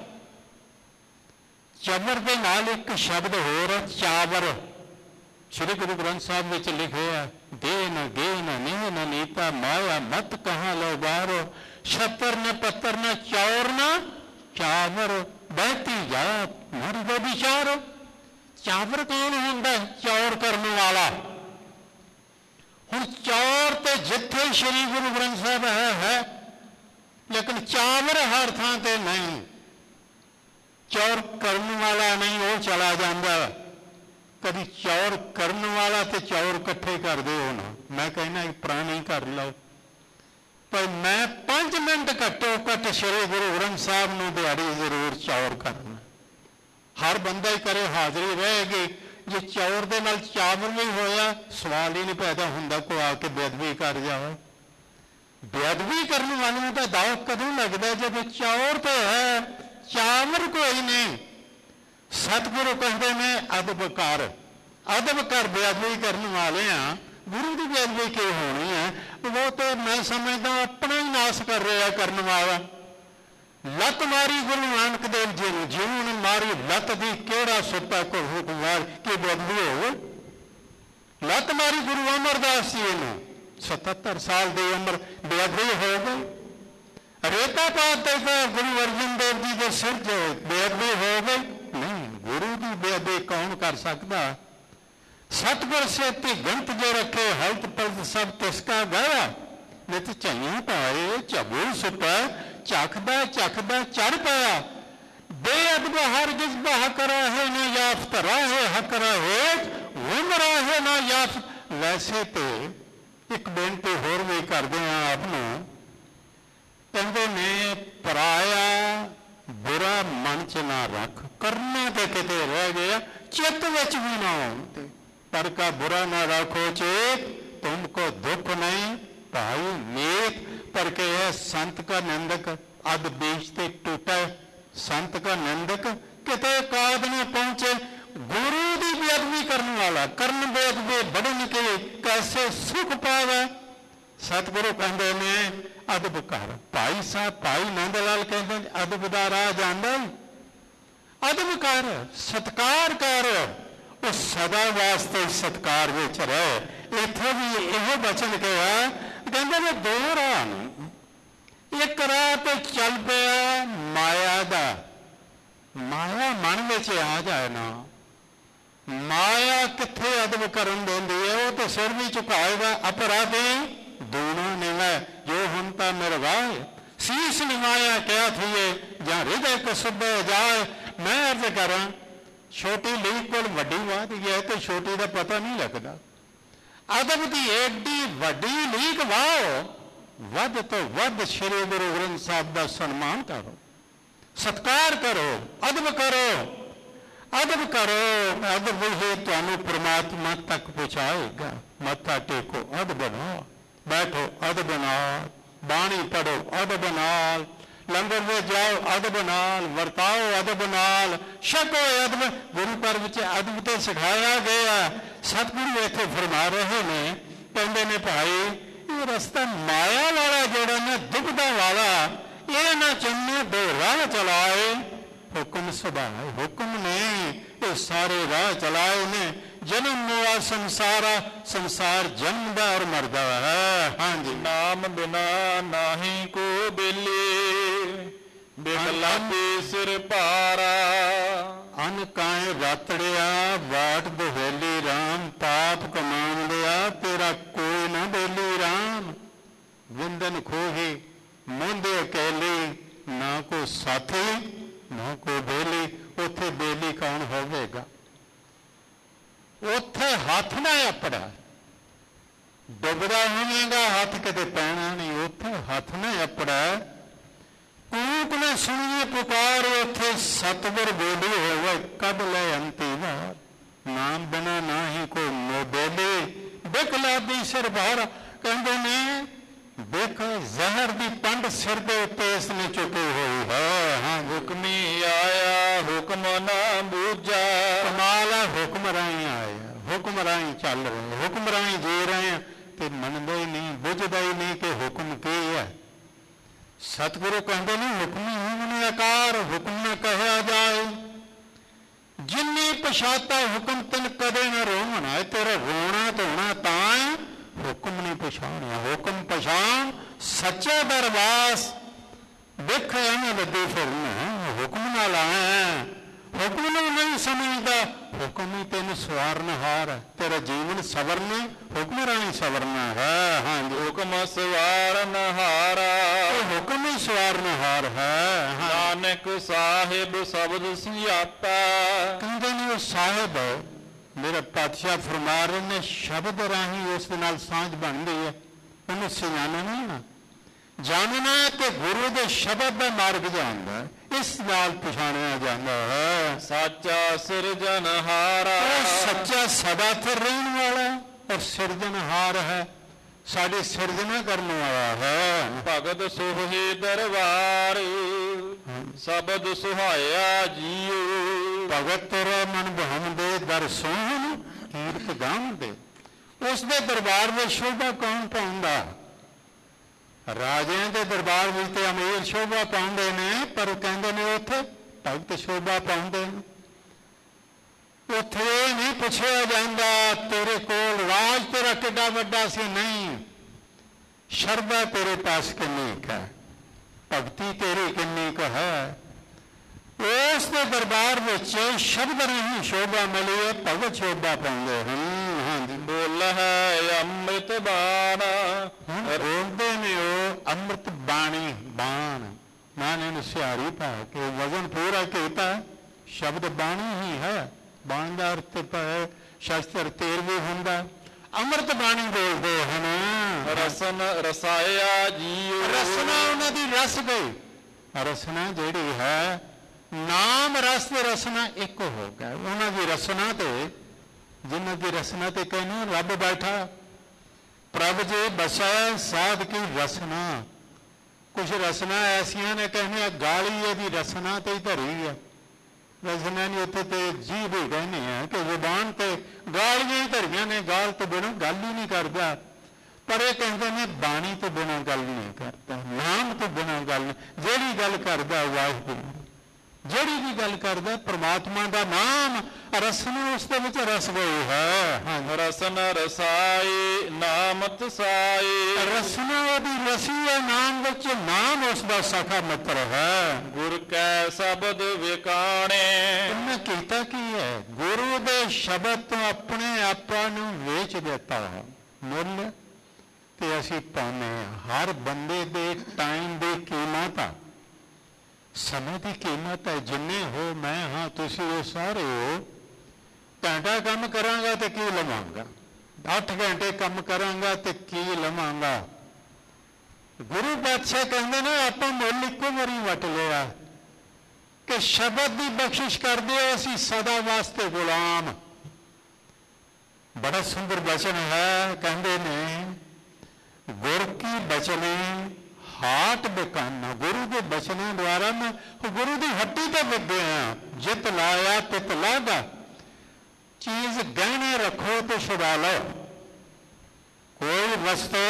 ਚਵਰ ਦੇ ਨਾਲ ਇੱਕ ਸ਼ਬਦ ਹੋਰ ਚਾਵਰ। ਸ਼੍ਰੀ ਗੁਰੂ ਗ੍ਰੰਥ ਸਾਹਿਬ ਵਿੱਚ ਲਿਖਿਆ ਦੇ ਨ ਗੇ ਨ ਨਿਹ ਨ ਨੀਤਾ ਮਾਇਆ ਮਤ ਕਹਾਂ ਲੋ ਬਾਰੋ, ਛਤਰ ਨ ਪੱਤਰ ਨ ਚੌਰ ਨ ਚਾਵਰ, ਬਹਿਤੀ ਜਾਤ ਮਰ ਗੋ ਵਿਚਾਰ। ਚਾਵਰ ਕੌਣ ਹੁੰਦਾ? ਚੌਰ ਕਰਨ ਵਾਲਾ। ਹੁਣ ਚੌਰ ਤੇ ਜਿੱਥੇ ਸ਼੍ਰੀ ਗੁਰੂ ਗ੍ਰੰਥ ਸਾਹਿਬ ਹੈ ਹੈ, ਲੇਕਿਨ ਚਾਵਰ ਹਰ ਥਾਂ ਤੇ ਨਹੀਂ। ਚੌਰ ਕਰਨ ਵਾਲਾ ਨਹੀਂ, ਉਹ ਚਲਾ ਜਾਂਦਾ। ਕਦੀ ਚੌਰ ਕਰਨ ਵਾਲਾ ਤੇ ਚੌਰ ਇਕੱਠੇ ਕਰਦੇ ਹੋ ਨਾ। ਮੈਂ ਕਹਿੰਦਾ ਪੁਰਾਣੀ ਕਰ ਲਓ, ਪਰ ਮੈਂ ਪੰਜ ਮਿੰਟ ਘੱਟੋ ਘੱਟ ਸ਼੍ਰੀ ਗੁਰੂ ਗ੍ਰੰਥ ਸਾਹਿਬ ਨੂੰ ਦਿਹਾੜੀ ਜ਼ਰੂਰ ਚੌਰ ਕਰਨਾ। ਹਰ ਬੰਦਾ ਹੀ ਕਰੇ, ਹਾਜ਼ਰੀ ਰਹੇਗੀ। ਜੇ ਚੌਰ ਦੇ ਨਾਲ ਚਾਵਲ ਨਹੀਂ ਹੋਇਆ, ਸਵਾਲ ਹੀ ਨਹੀਂ ਪੈਦਾ ਹੁੰਦਾ ਕੋਈ ਆ ਕੇ ਬੇਅਦਬੀ ਕਰ ਜਾਵੇ। ਬੇਅਦਬੀ ਕਰਨ ਵਾਲੇ ਨੂੰ ਤਾਂ ਦਾਅ ਕਦੋਂ ਲੱਗਦਾ ਜਦੋਂ ਚੌਰ ਤੇ ਹੈ, ਚਾਵਲ ਕੋਈ ਨਹੀਂ। ਸਤਿਗੁਰੂ ਕਹਿੰਦੇ ਨੇ ਅਦਬ ਕਰ, ਅਦਬ ਕਰ ਬੇਅਦਬੀ ਕਰਨ ਵਾਲਿਆਂ। ਗੁਰੂ ਦੀ ਬੇਅਦਬੀ ਕਿਉਂ ਹੋਣੀ ਹੈ? ਉਹ ਤਾਂ ਮੈਂ ਸਮਝਦਾ ਆਪਣਾ ਹੀ ਨਾਸ ਕਰ ਰਿਹਾ ਕਰਨ ਵਾਲਾ। ਲੱਤ ਮਾਰੀ ਗੁਰੂ ਨਾਨਕ ਦੇਵ ਜੀ ਨੂੰ, ਜਿਹਨੂੰ ਨੇ ਮਾਰੀ ਲੱਤ ਦੀ ਕਿਹੜਾ ਸੁੱਤਾ ਕੋ ਹੁਕਮਾਰ ਕੀ ਬੇਅਦਬੀ ਹੋਵੇ? ਲੱਤ ਮਾਰੀ ਗੁਰੂ ਅਮਰਦਾਸ ਜੀ ਨੂੰ, ਸਤੱਤਰ ਸਾਲ ਦੀ ਉਮਰ ਬੇਅਦਬੀ ਹੋ ਗਈ। ਰੇਤਾ ਪਾਤ ਤੇ ਗੁਰੂ ਅਰਜਨ ਦੇਵ ਜੀ ਦੇ ਸਿਰ 'ਚ ਬੇਅਦਬੀ ਹੋ ਗਈ। ਨਹੀਂ, ਗੁਰੂ ਦੀ ਬੇਅਦਬੀ ਕੌਣ ਕਰ ਸਕਦਾ? ਸਤਿਗੁਰ ਸੇਤੀ ਗੰਤ ਜੋ ਰੱਖੇ ਹਲਤ ਪਲਤ ਸਭ ਤਿਸਕਾ ਗਾਇਆ। ਨਿਤ ਝਈਆਂ ਪਾਏ ਝਬੂ ਸੁੱਟਾ ਚੱਖਦਾ ਚੱਖਦਾ ਚੜ ਪਿਆ। ਬੇਅਦਬ ਹਰ ਜਿਸ ਬਹ ਕਰਾ ਹੈ ਨਾ ਯਾਫਤ ਰਾਹੇ ਹਕ ਰਾਹੇ ਗੁੰਮ ਰਾਹੇ ਨਾ ਯਾਫਤ। ਵੈਸੇ ਤੇ ਇੱਕ ਬੇਨਤੀ ਹੋਰ ਵੀ ਕਰਦੇ ਹਾਂ ਆਪ ਨੂੰ। ਕਹਿੰਦੇ ਨੇ ਪਰਾਇਆ ਬੁਰਾ ਮਨ 'ਚ ਨਾ ਰੱਖ, ਕਰਨਾ ਤੇ ਕਿਤੇ ਰਹਿ ਗਿਆ ਚਿੱਤ ਵਿੱਚ ਵੀ ਨਾ ਆਉਣ ਤੇ। ਪਰ ਕਾ ਬੁਰਾ ਨਾ ਰੱਖੋ ਚੇਤ ਤੁਮਕੋ ਦੁੱਖ ਨਹੀਂ ਭਾਈ ਨੀਤ। पर के है संत का निंदक अद बीच ते टूटा। संत का निंदक किते काद न पहुंचे। गुरु की बेअदबी करने वाला करन बेअदबी बढ़न के कैसे सुख पावे। सतगुरु कहते ने अदब कर। भाई साहब भाई नंद लाल कहते अदब का राह जानदा। अदब कर सत्कार कर, उस सदा वास्ते सत्कार विच रहे। इत्थे भी यह वचन कहा कहते ने दो राह ने। एक राह तो चल पिया माया दा। माया मन में आ जाए ना, माया किथे अदब करन देंदी है। वो तो सिर भी झुकाएगा अपराधी दूना निवा जो हम तो निर्वाह। शीश निवाया क्या थी ਜਾਂ हृदय कसुबे जाए। मैं अर्ज करा छोटी लीक को वड्डी बात है तो छोटी का पता नहीं लगता। अदब की एडी वड्डी लीक वाओ, वध तो वध श्री गुरु ग्रंथ साहब का सन्मान करो, सत्कार करो, अदब करो, अदब करो। अदब ही तुहानू परमात्मा तक पहुँचाएगा। मत्था टेको अदब नाल, बैठो अदब नाल, बाणी पढ़ो अदब नाल, लंगर में जाओ अदब नाल, वरताओ अदब नाल, छको अदब। गुरु घर विच अदब तो सिखाया गया। सतगुरु इत्थे फरमा रहे ने, कहंदे ने भाई ये रस्ता माया वाला जोड़ा ने दुखदा वाला ये ना चन्ने दो राह चलाए। हुक्म सुभाए हुक्म नहीं, ये सारे राह चलाए ने। जन्म मुआ संसारा, संसार जन्मदा और मरदा है। हाँ जी। नाम बिना नाही को बेली, बेगलापी सिर पारा। अन काए रातड़िया वाट बहेली राम, पाप कमान लिया तेरा कोई ना बेली राम। विंदन खोही मुंदे अकेली, ना को साथी ना को बेली। उथे बेली कौन होवेगा? उथे हाथ ना अपड़ा डुबदा होवेगा, हाथ किते पैना नहीं। उथे हाथ ना अपड़ा कूक ने सुनिए पुकार, उथे सतगुर बोली होवे कद ले अंती वार। नाम बिना ना ही कोई मोबेली, बिकलादी सिर भार। कहते ने देख जहर की पंड सिर के उत्ते इसने चुकी हुई है। हाँ, हुक्मी आया हुक्म ना बूझा। कमाल है, हुक्म राही आया, हुक्म राही चल रहे, हुक्म राही जी रहे हैं तो मनदा ही नहीं, बुझदा ही नहीं कि हुक्म की है। सतगुरु कहते नहीं हुक्मी हुक्म आकार हुक्म न कहा जाए। जिन्नी पछाता हुक्म तिन कदे न रोना। तेरा रोना धोना तां हुक्म नहीं पछाणिया। हुक्म पछाण सच्चे दरबास देख एवं लद्दू फिरना। हुक्म नाल आया, हुक्म नूं नहीं समझदा। हुक्म ही तेन सवारनहार है, तेरा जीवन सवरना हुक्म राही सवरना है। हाँ जी। हुक्म सवारनहारा, हुक्म ही सवारनहार है। हाँ। नानक साहिब शब्द सियाता। कहते ने वो साहिब मेरा पातशाह फरमा रहे ने शब्द राही उस दे नाल सांझ बनती है। उन्हें सियाना नहीं ना जानना कि गुरु के शब्द का मार्ग जानता है, इस नाल पछाणिया जाता है। साचा सिरजनहारा, सच्चा सदा फिर रहने वाला और सिरजनहार है, साड़ी सिरजना करने वाला है। भगत सुही दरबार शब्द सुहाया जियो। भगत तेरा मन बहम दे दर सोहन कीर्त गाम दे। ਉਸ ਦੇ ਦਰਬਾਰ ਵਿੱਚ ਸ਼ੋਭਾ ਕੌਣ ਪਾਉਂਦਾ? ਰਾਜਿਆਂ ਦੇ ਦਰਬਾਰ ਵਿੱਚ ਤੇ ਅਮੀਰ ਸ਼ੋਭਾ ਪਾਉਂਦੇ ਨੇ, ਪਰ ਕਹਿੰਦੇ ਨੇ ਉੱਥੇ ਭਗਤ ਸ਼ੋਭਾ ਪਾਉਂਦੇ ਨੇ। ਉੱਥੇ ਇਹ ਨਹੀਂ ਪੁੱਛਿਆ ਜਾਂਦਾ ਤੇਰੇ ਕੋਲ ਰਾਜ ਤੇਰਾ ਕਿੱਡਾ ਵੱਡਾ ਸੀ, ਨਹੀਂ, ਸ਼ਰਧਾ ਤੇਰੇ ਪਾਸ ਕਿੰਨੀ ਕੁ ਹੈ, ਭਗਤੀ ਤੇਰੀ ਕਿੰਨੀ ਕੁ ਹੈ। ਉਸ ਦੇ ਦਰਬਾਰ ਵਿੱਚ ਸ਼ਬਦ ਨਹੀਂ ਸ਼ੋਭਾ ਮਿਲੀ ਹੈ, ਭਗਤ ਸ਼ੋਭਾ ਪਾਉਂਦੇ ਹਨ। ਹਾਂਜੀ, ਬੋਲ ਹੈ ਅੰਮ੍ਰਿਤ ਬਾਣ। ਹੁਣ ਬੋਲਦੇ ਨੇ ਉਹ ਅੰਮ੍ਰਿਤ ਬਾਣੀ, ਬਾਣ ਮਾਨੇ ਨੂੰ ਸਿਹਾਰੀ ਪਾ ਕੇ ਵਜ਼ਨ ਪੂਰਾ ਕੀਤਾ। ਸ਼ਬਦ ਬਾਣੀ ਹੀ ਹੈ, ਬਾਣ ਦਾ ਅਰਥ ਸ਼ਸਤਰ ਤੇਰ ਵੀ ਹੁੰਦਾ। ਅੰਮ੍ਰਿਤ ਬਾਣੀ ਬੋਲਦੇ ਹਨ। ਰਸਨ ਰਸਾਇਆ ਜੀਉ। ਰਸਨਾ ਉਹਨਾਂ ਦੀ ਰਸ ਗਈ। ਰਸਨਾ ਜਿਹੜੀ ਹੈ ਨਾਮ ਰਸ ਤੇ ਰਸਨਾ ਇੱਕ ਹੋ ਗਿਆ। ਉਹਨਾਂ ਦੀ ਰਸਨਾ ਤੇ ਜਿਨ੍ਹਾਂ ਦੀ ਰਸਨਾ ਤੇ ਕਹਿੰਦੇ ਰੱਬ ਬੈਠਾ, ਪ੍ਰਭ ਜੇ ਬਸੈ ਸਾਧ ਕੀ ਰਸਨਾ। ਕੁਛ ਰਸਨਾ ਐਸੀਆਂ ਨੇ ਕਹਿੰਦੇ ਆ ਗਾਲੀ ਇਹਦੀ ਰਸਨਾ ਤੇ ਹੀ ਧਰੀ ਆ। ਰਸਨਾ ਨਹੀਂ ਉੱਥੇ ਤੇ ਜੀਭ ਹੀ ਕਹਿੰਦੇ ਆ ਕਿ ਜ਼ੁਬਾਨ ਤੇ ਗਾਲੀਆਂ ਹੀ ਧਰੀਆਂ ਨੇ, ਗਾਲ ਤੋਂ ਬਿਨਾਂ ਗੱਲ ਹੀ ਨਹੀਂ ਕਰਦਾ। ਪਰ ਇਹ ਕਹਿੰਦੇ ਨੇ ਬਾਣੀ ਤੋਂ ਬਿਨਾਂ ਗੱਲ ਨਹੀਂ ਕਰਦਾ, ਨਾਮ ਤੋਂ ਬਿਨਾਂ ਗੱਲ ਨਹੀਂ। ਜਿਹੜੀ ਗੱਲ ਕਰਦਾ ਵਾਹਿਗੁਰੂ, ਜਿਹੜੀ ਵੀ ਗੱਲ ਕਰਦਾ ਪ੍ਰਮਾਤਮਾ ਦਾ ਨਾਮ, ਰਸਨਾ ਉਸ ਦੇ ਵਿੱਚ ਰਸ ਗਈ ਹੈ। ਹਾਂ, ਰਸਨ ਰਸਾਈ ਨਾਮ ਤਸਾਈ। ਰਸਨਾ ਉਹਦੀ ਰਸੀ ਹੈ ਨਾਮ ਵਿੱਚ, ਨਾਮ ਉਸ ਦਾ ਸਖਾ ਮਿੱਤਰ ਹੈ। ਗੁਰ ਕੈ ਸ਼ਬਦ ਵਿਕਾਣੇ। ਉਹਨੇ ਕੀਤਾ ਕੀ ਹੈ? ਗੁਰੂ ਦੇ ਸ਼ਬਦ ਤੋਂ ਆਪਣੇ ਆਪਾਂ ਨੂੰ ਵੇਚ ਦਿੱਤਾ ਹੈ, ਮੁੱਲ ਤੇ ਅਸੀਂ ਪਾਉਂਦੇ ਹਾਂ। ਹਰ ਬੰਦੇ ਦੇ ਟਾਈਮ ਦੀ ਕੀਮਤ ਆ, ਸਮੇਂ ਦੀ ਕੀਮਤ ਹੈ। ਜਿੰਨੇ ਹੋ ਮੈਂ ਹਾਂ, ਤੁਸੀਂ ਉਹ ਸਾਰੇ ਹੋ। ਘੰਟਾ ਕੰਮ ਕਰਾਂਗਾ ਤੇ ਕੀ ਲਵਾਂਗਾ, ਅੱਠ ਘੰਟੇ ਕੰਮ ਕਰਾਂਗਾ ਤੇ ਕੀ ਲਵਾਂਗਾ। ਗੁਰੂ ਪਾਤਸ਼ਾਹ ਕਹਿੰਦੇ ਨੇ ਆਪਾਂ ਮੁੱਲ ਇੱਕੋ ਵਾਰੀ ਵਟ ਲਿਆ ਕਿ ਸ਼ਬਦ ਦੀ ਬਖਸ਼ਿਸ਼ ਕਰਦੇ ਹੋ ਅਸੀਂ ਸਦਾ ਵਾਸਤੇ ਗੁਲਾਮ। ਬੜਾ ਸੁੰਦਰ ਬਚਨ ਹੈ, ਕਹਿੰਦੇ ਨੇ ਗੁਰ ਕੀ ਬਚਨੇ ਹਾਟ ਬਕਾਨਾ। ਗੁਰੂ ਦੇ ਬਚਨਾਂ ਦੁਆਰਾ ਮੈਂ ਗੁਰੂ ਦੀ ਹੱਟੀ ਤੇ ਵਿੱਦਿਆ, ਜਿਤ ਲਾਇਆ ਤਿਤ ਲਾਗਾ। ਚੀਜ਼ ਗਹਿਣੇ ਰੱਖੋ ਤੇ ਛੁਡਾ ਲਓ, ਕੋਈ ਵਸਤੂ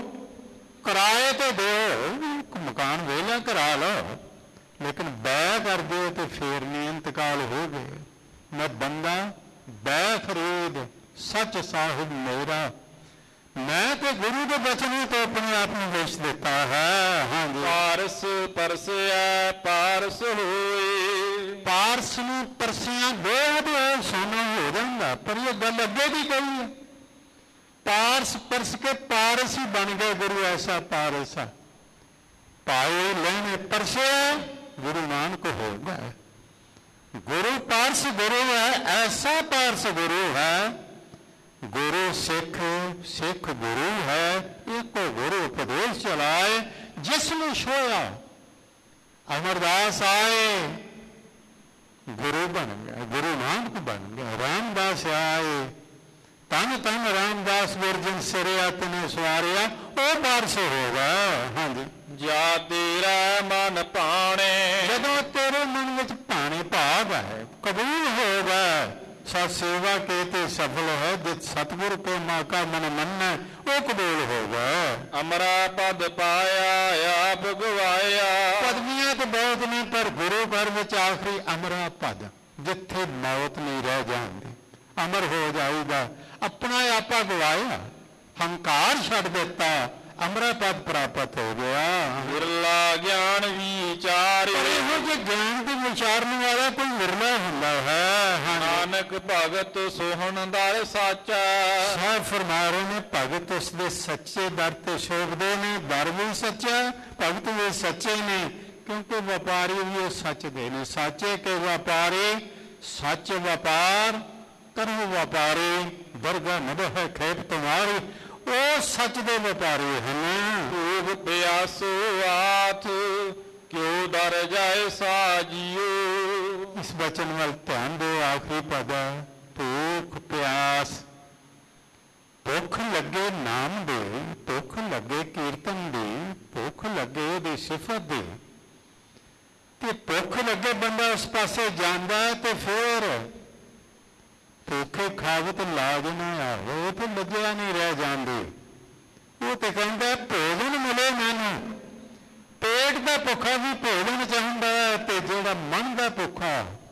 ਕਿਰਾਏ ਤੇ ਦਿਓ, ਇੱਕ ਮਕਾਨ ਵਿਹਲਾ ਕਰਾ ਲਓ, ਲੇਕਿਨ ਬੈ ਕਰ ਦਿਓ ਤੇ ਫੇਰ ਨਹੀਂ ਇੰਤਕਾਲ ਹੋ ਗਏ। ਮੈਂ ਬੰਦਾ ਬੈ ਖਰੀਦ ਸੱਚ ਸਾਹਿਬ ਮੇਰਾ। ਮੈਂ ਤੇ ਗੁਰੂ ਦੇ ਬਚਨਾਂ ਤੋਂ ਆਪਣੇ ਆਪ ਨੂੰ ਵੇਚ ਦਿੱਤਾ ਹੈ। ਹਾਂਜੀ, ਪਾਰਸ ਪਰਸਿਆ ਪਾਰਸ ਹੋਏ। ਪਾਰਸ ਨੂੰ ਪਰਸਿਆਂ ਬੇਹਦ ਸੋਨਾ ਹੋ ਜਾਂਦਾ, ਪਰ ਇਹ ਗੱਲ ਅੱਗੇ ਦੀ ਕਹੀ ਹੈ। ਪਾਰਸ ਪਰਸ ਕੇ ਪਾਰਸ ਹੀ ਬਣ ਗਏ ਗੁਰੂ, ਐਸਾ ਪਾਰਸ ਆ ਪਾਏ ਲੈਣੇ ਪਰਸਿਆ ਗੁਰੂ ਨਾਨਕ ਹੋ ਗਏ। ਗੁਰੂ ਪਾਰਸ ਗੁਰੂ ਹੈ, ਐਸਾ ਪਾਰਸ ਗੁਰੂ ਹੈ। ਗੁਰੂ ਸਿੱਖ, ਸਿੱਖ ਗੁਰੂ ਹੈ, ਇੱਕੋ ਗੁਰੂ ਉਪਦੇਸ਼ ਚਲਾਏ। ਜਿਸ ਨੂੰ ਛੋਇਆ ਅਮਰਦਾਸ ਆਏ, ਗੁਰੂ ਬਣ ਗਿਆ, ਗੁਰੂ ਨਾਨਕ ਬਣ ਗਿਆ। ਰਾਮਦਾਸ ਆਏ, ਤਨ ਤਨ ਰਾਮਦਾਸ ਗੁਰਜਨ ਸਿਰਿਆ ਤਨੇ ਸਵਾਰਿਆ, ਉਹ ਪਾਰਸ ਹੋਗਾ। ਹਾਂਜੀ, ਜਾ ਤੇਰਾ ਮਨ ਭਾਣੇ। ਜਦੋਂ ਤੇਰੇ ਮਨ ਵਿੱਚ ਭਾਣੇ ਭਾਵ ਹੈ, ਕਬੂਲ ਹੋਗਾ। ਸਤ ਸੇਵਾ ਕੇ ਤੇ ਸਫਲ ਹੈ, ਜਿਤ ਸਤਿਗੁਰ ਕੋ ਮਾਕਾ ਮਨ ਮੰਨੈ, ਉਹ ਕਬੂਲ ਹੋਗਾ। ਅਮਰਾ ਪਦ ਪਾਇਆ ਆਪ ਗਵਾਇਆ। ਪਦਵੀਆਂ ਤੇ ਬਹੁਤ ਨੇ, ਪਰ ਗੁਰੂ ਘਰ ਵਿੱਚ ਆਖਰੀ ਅਮਰਾ ਪਦ, ਜਿੱਥੇ ਮੌਤ ਨਹੀਂ ਰਹਿ ਜਾਂਦੀ, ਅਮਰ ਹੋ ਜਾਊਗਾ। ਆਪਣਾ ਆਪਾ ਗਵਾਇਆ, ਹੰਕਾਰ ਛੱਡ ਦਿੱਤਾ, ਅਮਰਾ ਪਦ ਪ੍ਰਾਪਤ ਹੋ ਗਿਆ। ਵਿਰਲਾ ਗਿਆਨ ਵਿਚਾਰੇ। ਇਹੋ ਜਿਹੇ ਗਿਆਨ ਦੇ ਵਿਚਾਰਨ ਵਾਲਾ ਕੋਈ ਵਿਰਲਾ ਹੁੰਦਾ ਹੈ। ਨਾਨਕ ਭਗਤ ਸੋਹਣ ਦਰ ਸਾਚਾ। ਸਾਹਿਬ ਫਰਮਾ ਰਹੇ ਨੇ ਭਗਤ ਉਸ ਦੇ ਸੱਚੇ ਦਰ ਤੇ ਸ਼ੋਭਦੇ ਨੇ। ਦਰ ਵੀ ਸੱਚਾ, ਭਗਤ ਵੀ ਸੱਚੇ ਨੇ, ਕਿਉਂਕਿ ਵਪਾਰੀ ਵੀ ਉਹ ਸੱਚ ਦੇ ਨੇ। ਸਾਚੇ ਕੇ ਵਪਾਰੀ ਸੱਚ ਵਪਾਰ ਕਰੋ ਵਪਾਰੀ, ਦਰਗਾ ਨਭ ਹੈ ਖੇਪ ਤੁਮਾਰੀ। ਉਹ ਸੱਚ ਦੇ ਵਪਾਰੀ ਹਨ। ਭੂਖ ਪਿਆਸੋ ਆਥ ਕਿਉ ਦਰ ਜਾਏ ਸਾਜੀਓ। ਇਸ ਬਚਨ ਵੱਲ ਧਿਆਨ ਦਿਓ। ਆਖਰੀ ਪਦ ਹੈ ਭੂਖ ਪਿਆਸ। ਭੁੱਖ ਲੱਗੇ ਨਾਮ ਦੀ, ਭੁੱਖ ਲੱਗੇ ਕੀਰਤਨ ਦੀ, ਭੁੱਖ ਲੱਗੇ ਉਹਦੀ ਸਿਫਤ ਦੀ, ਤੇ ਭੁੱਖ ਲੱਗੇ ਬੰਦਾ ਉਸ ਪਾਸੇ ਜਾਂਦਾ ਹੈ ਤੇ ਫਿਰ ਭੁੱਖੇ ਖਾਵਤ ਲਾਜ ਨਾ ਆਵੇ, ਉਹ ਤੇ ਲੱਗਿਆ ਨਹੀਂ ਰਹਿ ਜਾਂਦੇ। ਉਹ ਤੇ ਕਹਿੰਦਾ ਭੋਜਨ ਮਿਲੇ ਮੈਨੂੰ। ਪੇਟ ਦਾ ਭੁੱਖਾ ਵੀ ਭੋਜਨ ਚਾਹੁੰਦਾ, ਤੇ ਜਿਹੜਾ ਮਨ ਦਾ ਭੁੱਖਾ,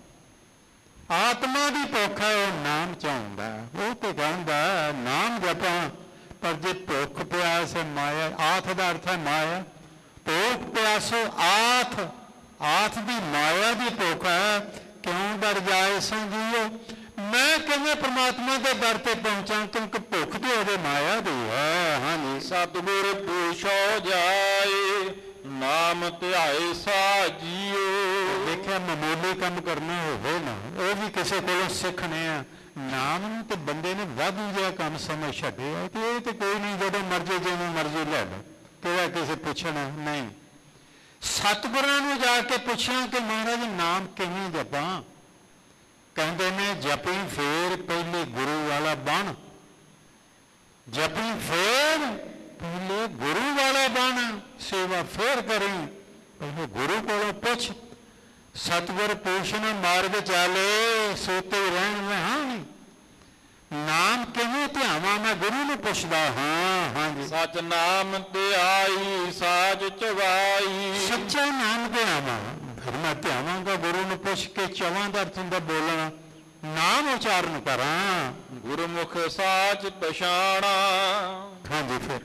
ਆਤਮਾ ਦੀ ਭੁੱਖ ਹੈ, ਉਹ ਨਾਮ ਚਾਹੁੰਦਾ। ਉਹ ਤੇ ਕਹਿੰਦਾ ਨਾਮ ਜਪਾਂ, ਪਰ ਜੇ ਭੁੱਖ ਪਿਆਸ ਹੈ ਮਾਇਆ, ਆਥ ਦਾ ਅਰਥ ਹੈ ਮਾਇਆ, ਭੁੱਖ ਪਿਆਸੋ ਆਥ, ਆਥ ਦੀ ਮਾਇਆ ਦੀ ਭੁੱਖ ਹੈ। ਕਿਉਂ ਡਰ ਜਾਏ ਸੰਜੀਓ, ਮੈਂ ਕਿਵੇਂ ਪ੍ਰਮਾਤਮਾ ਦੇ ਦਰ ਤੇ ਪਹੁੰਚਾਂ, ਕਿਉਂਕਿ ਭੁੱਖ ਤੇ ਉਹਦੇ ਮਾਇਆ ਦੀ ਹੈ। ਹਾਂਜੀ, ਸਤਿਗੁਰ ਪੁੱਛੋ ਜਾਏ, ਨਾਮ ਧਿਆਏ ਸਾਜੀਓ। ਦੇਖਿਆ ਮਾਮੂਲੀ ਕੰਮ ਕਰਨਾ ਹੋਵੇ ਨਾ, ਉਹ ਵੀ ਕਿਸੇ ਕੋਲੋਂ ਸਿੱਖਣੇ ਆ। ਨਾਮ ਨੂੰ ਤੇ ਬੰਦੇ ਨੇ ਵਾਧੂ ਜਿਹਾ ਕੰਮ ਸਮਝ ਛੱਡਿਆ, ਤੇ ਇਹ ਤੇ ਕੋਈ ਨਹੀਂ, ਜਦੋਂ ਮਰਜ਼ੀ ਜਿਵੇਂ ਮਰਜ਼ੀ ਲੈ ਲਓ, ਕਿਹੜਾ ਕਿਸੇ ਪੁੱਛਣਾ ਨਹੀਂ। ਸਤਿਗੁਰਾਂ ਨੂੰ ਜਾ ਕੇ ਪੁੱਛਿਆ ਕਿ ਮਹਾਰਾਜ ਨਾਮ ਕਿਵੇਂ ਜਪਾਂ? ਕਹਿੰਦੇ ਨੇ ਜਪੀ ਫੇਰ ਪਹਿਲੇ ਗੁਰੂ ਵਾਲਾ ਬਣ, ਜਪੀ ਫੇਰ ਪਹਿਲੇ ਗੁਰੂ ਵਾਲਾ ਬਣ, ਸੇਵਾ ਫੇਰ ਕਰੀ, ਪਹਿਲੇ ਗੁਰੂ ਕੋਲੋਂ ਪੁੱਛ। ਸਤਿਗੁਰ ਪੁੱਛਣ ਮਾਰਗ ਚਾਲੇ, ਸੋਤੇ ਰਹਿਣ ਮੈਂ ਹਾਂ ਨਹੀਂ। ਨਾਮ ਕਿਵੇਂ ਧਿਆਵਾਂ? ਮੈਂ ਗੁਰੂ ਨੂੰ ਪੁੱਛਦਾ ਹਾਂ। ਹਾਂਜੀ, ਸਚ ਨਾਮ ਧਿਆਈ ਸਾਜ ਚਵਾਈ। ਸੱਚਾ ਨਾਮ ਧਿਆਵਾਂ, ਫਿਰ ਮੈਂ ਧਿਆਵਾਂਗਾ ਗੁਰੂ ਨੂੰ ਪੁੱਛ ਕੇ। ਚਵਾਂ ਦਾ ਅਰਥ ਹੁੰਦਾ ਬੋਲਣਾ, ਨਾਮ ਉਚਾਰਨ ਕਰਾਂ। ਗੁਰਮੁਖ ਸਾਚ ਪਛਾਣਾ। ਹਾਂਜੀ, ਫਿਰ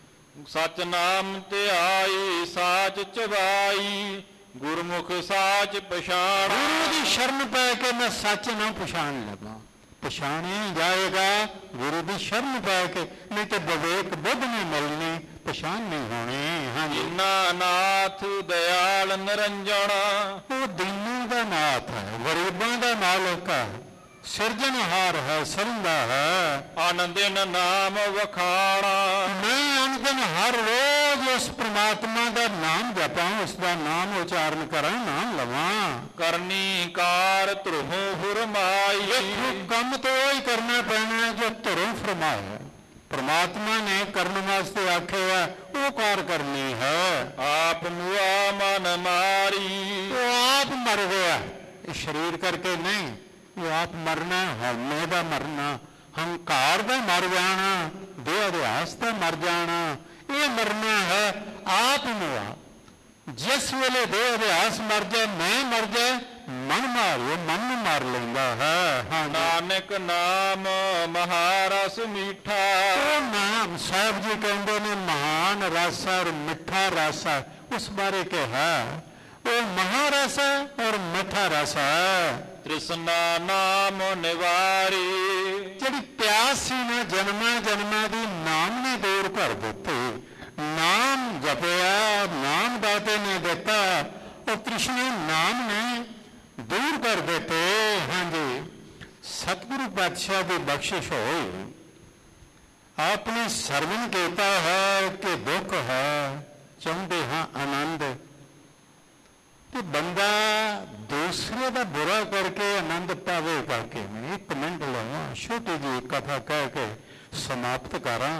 ਸਚ ਨਾਮ ਧਿਆਈ ਸਾਚ ਚਵਾਈ, ਗੁਰਮੁਖ ਸਾਚ ਪਛਾਣਾ। ਗੁਰੂ ਦੀ ਸ਼ਰਨ ਪੈ ਕੇ ਮੈਂ ਸੱਚ ਨਾ ਪਛਾਣ ਲਵਾਂ। ਪਛਾਣਿਆ ਹੀ ਜਾਏਗਾ ਗੁਰੂ ਦੀ ਸ਼ਰਨ ਪੈ ਕੇ, ਨਹੀਂ ਤੇ ਵਿਵੇਕ ਬੁੱਧ ਨਹੀਂ ਮਿਲਣੀ, ਪਛਾਣ ਨਹੀਂ ਹੋਣੀ। ਹਾਂਜੀ, ਨਾਥ ਦਇਆਲ ਨਿਰੰਜਨ। ਉਹ ਦੀਨਾਂ ਦਾ ਨਾਥ ਹੈ, ਗਰੀਬਾਂ ਦਾ ਮਾਲਕ ਹੈ, ਸਿਰਜਣਹਾਰ ਹੈ, ਸਰੰਦਾ ਹੈ। ਆਨੰਦਿਨ ਨਾਮ ਵਖਾਣਾ। ਮੈਂ ਅਨੰਦਿਨ ਹਰ ਰੋਜ਼ ਉਸ ਪ੍ਰਮਾਤਮਾ ਦਾ ਨਾਮ ਜਪਾਂ, ਉਸ ਦਾ ਨਾਮ ਉਚਾਰਨ ਕਰਾਂ, ਨਾਮ ਲਵਾਂ। ਕਰਨੀ ਕਾਰ ਧਰੋਂ ਫਰਮਾਈ। ਕੰਮ ਤਾਂ ਉਹ ਹੀ ਕਰਨਾ ਪੈਣਾ ਜੋ ਧਰੋਂ ਫਰਮਾਇਆ। ਪ੍ਰਮਾਤਮਾ ਨੇ ਕਰਨ ਵਾਸਤੇ ਆਖਿਆ, ਉਹ ਕਾਰ ਕਰਨੀ ਹੈ। ਆਪ ਮੁਆ ਮਨ ਮਾਰੀ। ਉਹ ਆਪ ਮਰ ਗਿਆ, ਇਹ ਸਰੀਰ ਕਰਕੇ ਨਹੀਂ। ਉਹ ਆਪ ਮਰਨਾ, ਹਉਮੈ ਦਾ ਮਰਨਾ, ਹੰਕਾਰ ਦਾ ਮਰ ਜਾਣਾ, ਦੇਹ ਅਧਿਆਸ ਦਾ ਮਰ ਜਾਣਾ, ਇਹ ਮਰਨਾ ਹੈ ਆਪ ਮੁਆ। ਜਿਸ ਵੇਲੇ ਦੇਹ ਅਧਿਆਸ ਮਰ ਜਾਏ, ਮੈਂ ਮਰ ਜਾਏ, ਮਨ ਮਾਰਿਓ, ਮਨ ਨੂੰ ਮਾਰ ਲੈਂਦਾ ਹੈ। ਹਾਂ, ਨਾਨਕ ਨਾਮ ਮਹਾਰਸ ਮੀਠਾ। ਉਹ ਨਾਮ ਸਾਹਿਬ ਜੀ ਕਹਿੰਦੇ ਨੇ ਮਹਾਨ ਰਸ ਔਰ ਮਿੱਠਾ ਰਸ, ਉਸ ਬਾਰੇ ਕਿਹਾ ਉਹ ਮਹਾਰਸ ਔਰ ਮਿੱਠਾ ਰਸ ਹੈ। ਤ੍ਰਿਸ਼ਨਾ ਨਾਮ ਨਿਵਾਰੀ। ਜਿਹੜੀ ਪਿਆਸ ਸੀ ਨਾ ਜਨਮਾਂ ਜਨਮਾਂ ਦੀ, ਨਾਮ ਨੇ ਦੂਰ ਕਰ ਦਿੱਤੀ। ਨਾਮ ਜਪਿਆ, ਨਾਮ ਦਾਤੇ ਨੇ ਦਿੱਤਾ, ਉਹ ਤ੍ਰਿਸ਼ਨਾ ਨਾਮ ਨੇ ਦੂਰ ਕਰ ਦਿੱਤੇ। ਹਾਂਜੀ, ਸਤਿਗੁਰੂ ਪਾਤਸ਼ਾਹ ਦੀ ਬਖਸ਼ਿਸ਼ ਹੋਈ। ਆਪਨੇ ਸਰਵਨ ਕੀਤਾ ਹੈ ਕਿ ਦੁੱਖ ਹੈ, ਚਾਹੁੰਦੇ ਹਾਂ ਆਨੰਦ। ਤੇ ਬੰਦਾ ਦੂਸਰੇ ਦਾ ਬੁਰਾ ਕਰਕੇ ਆਨੰਦ ਪਾਵੇਗਾ ਕਿਵੇਂ? ਇੱਕ ਮਿੰਟ ਲਵਾਂ, ਛੋਟੀ ਜਿਹੀ ਕਥਾ ਕਹਿ ਕੇ ਸਮਾਪਤ ਕਰਾਂ।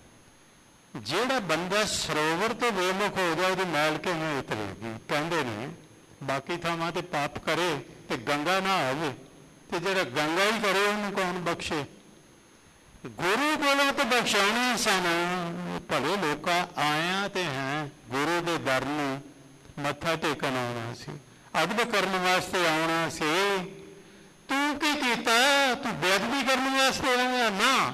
ਜਿਹੜਾ ਬੰਦਾ ਸਰੋਵਰ ਤੋਂ ਬੇਮੁਖ ਹੋ ਜਾਏ, ਉਹਦੀ ਮੈਲ ਕਿਵੇਂ ਉਤਰੇਗੀ? ਕਹਿੰਦੇ ਨੇ ਬਾਕੀ ਥਾਵਾਂ ਤੇ ਪਾਪ ਕਰੇ ਤੇ ਗੰਗਾ ਨਾ ਆਵੇ, ਤੇ ਜਿਹੜਾ ਗੰਗਾ ਹੀ ਕਰੇ ਉਹਨੂੰ ਕੌਣ ਬਖਸ਼ੇ? ਗੁਰੂ ਕੋਲੋਂ ਤਾਂ ਬਖਸ਼ਾਉਣੇ ਸਨ। ਭਲੇ ਲੋਕਾਂ ਆਇਆ ਤੇ ਹੈ ਗੁਰੂ ਦੇ ਦਰ ਨੂੰ ਮੱਥਾ ਟੇਕਣ ਆਉਣਾ ਸੀ, ਅਦਬ ਕਰਨ ਵਾਸਤੇ ਆਉਣਾ ਸੀ। ਤੂੰ ਕੀ ਕੀਤਾ? ਤੂੰ ਬੇਅਦਬੀ ਕਰਨ ਵਾਸਤੇ ਆਇਆ? ਨਾ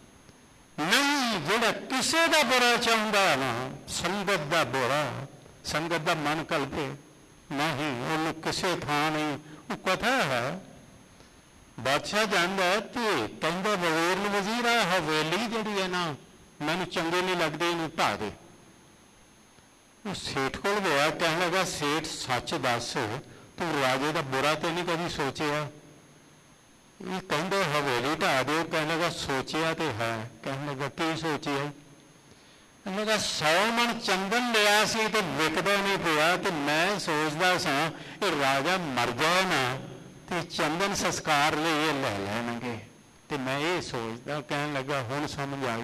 ਨਹੀਂ, ਜਿਹੜਾ ਕਿਸੇ ਦਾ ਬੁਰਾ ਚਾਹੁੰਦਾ ਨਾ, ਸੰਗਤ ਦਾ ਬੁਰਾ, ਸੰਗਤ ਦਾ ਮਨ ਕਲਪੇ ਨਹੀਂ, ਉਹਨੂੰ ਕਿਸੇ ਥਾਂ ਨਹੀਂ। ਉਹ ਕਥਾ ਹੈ, ਬਾਦਸ਼ਾਹ ਜਾਂਦਾ ਤੇ ਕਹਿੰਦਾ ਵਜ਼ੀਰ ਨੂੰ, ਵਜ਼ੀਰ ਆ ਹਵੇਲੀ ਜਿਹੜੀ ਹੈ ਨਾ ਮੈਨੂੰ ਚੰਗੇ ਨਹੀਂ ਲੱਗਦੇ, ਇਹਨੂੰ ਢਾਹ ਦੇ। ਉਹ ਸੇਠ ਕੋਲ ਗਿਆ, ਕਹਿਣ ਲੱਗਾ ਸੇਠ ਸੱਚ ਦੱਸ, ਤੂੰ ਰਾਜੇ ਦਾ ਬੁਰਾ ਤੇ ਨਹੀਂ ਕਦੀ ਸੋਚਿਆ? ਇਹ ਕਹਿੰਦੇ ਹਵੇਲੀ ਢਾਹ ਦਿਓ। ਕਹਿਣ ਲੱਗਾ ਸੋਚਿਆ ਤੇ ਹੈ। ਕਹਿਣ ਲੱਗਾ ਕੀ ਸੋਚਿਆ? ਕਹਿਣ ਲੱਗਾ ਸੌ ਮਣ ਚੰਦਨ ਲਿਆ ਸੀ ਤੇ ਵਿਕਦਾ ਨਹੀਂ ਪਿਆ, ਤੇ ਮੈਂ ਸੋਚਦਾ ਸਾਂ ਇਹ ਰਾਜਾ ਮਰ ਜਾਏ ਨਾ ਤੇ ਚੰਦਨ ਸੰਸਕਾਰ ਲਈ ਇਹ ਲੈ ਲੈਣਗੇ, ਤੇ ਮੈਂ ਇਹ ਸੋਚਦਾ। ਕਹਿਣ ਲੱਗਾ ਹੁਣ ਸਮਝ ਆਈ,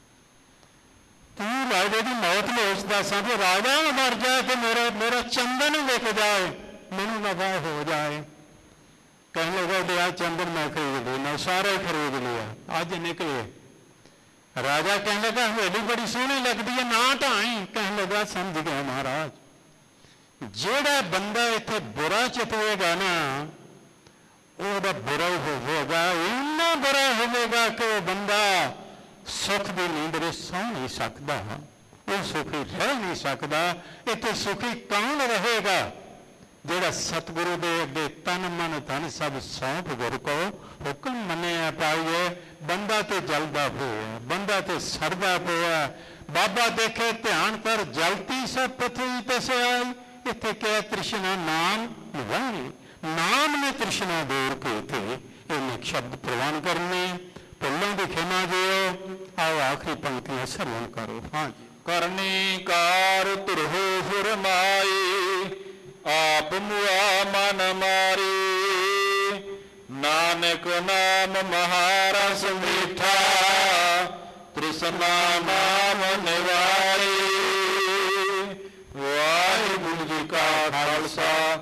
ਤੂੰ ਰਾਜੇ ਦੀ ਮੌਤ ਲੋਚਦਾ ਸਾਂ ਕਿ ਰਾਜਾ ਮਰ ਜਾਏ ਤੇ ਮੇਰਾ ਮੇਰਾ ਚੰਦਨ ਵਿਕ ਜਾਏ, ਮੈਨੂੰ ਨਫਾ ਹੋ ਜਾਏ। कहने लगा कि आज चंदन मैं खरीद लिया, सारे खरीद लिया। अज निकले, राजा कहने लगा हवेली बड़ी सोहनी लगती है, ना ढाई। कहने लगा समझ गया महाराज, जेड़ा बंदा इत्थे बुरा चितवेगा ना ਉਹਦਾ बुरा होगा, इन्ना बुरा होगा कि वह बंदा सुख की नींद सौ नहीं सकता, वो सुखी रह नहीं सकता। इत्थे सुखी कौन रहेगा? जेड़ा सतगुरु दे अगे तन मन धन सब सौंप गुर को हुक्म मनिया पाइए। बंदा तो जलदा होया, बंदा तो सड़दा पिया। बाबा देखे ध्यान कर जलती सब पृथ्वी ते से आई। इत्थे क्या तृष्णा नाम निभानी, नाम ने तृष्णा दूर के थे। इन्हें शब्द प्रवान करने, भुलों की खिमा दियो। आओ आखिरी पंक्तियां श्रवण करो। हाँ जी। करनी कार तुरहो फुरमाई, आप मुआ मन मारी। नानक नाम महारस मीठा, तृष्णा नाम निवारी। वाहिगुरू जी का खालसा,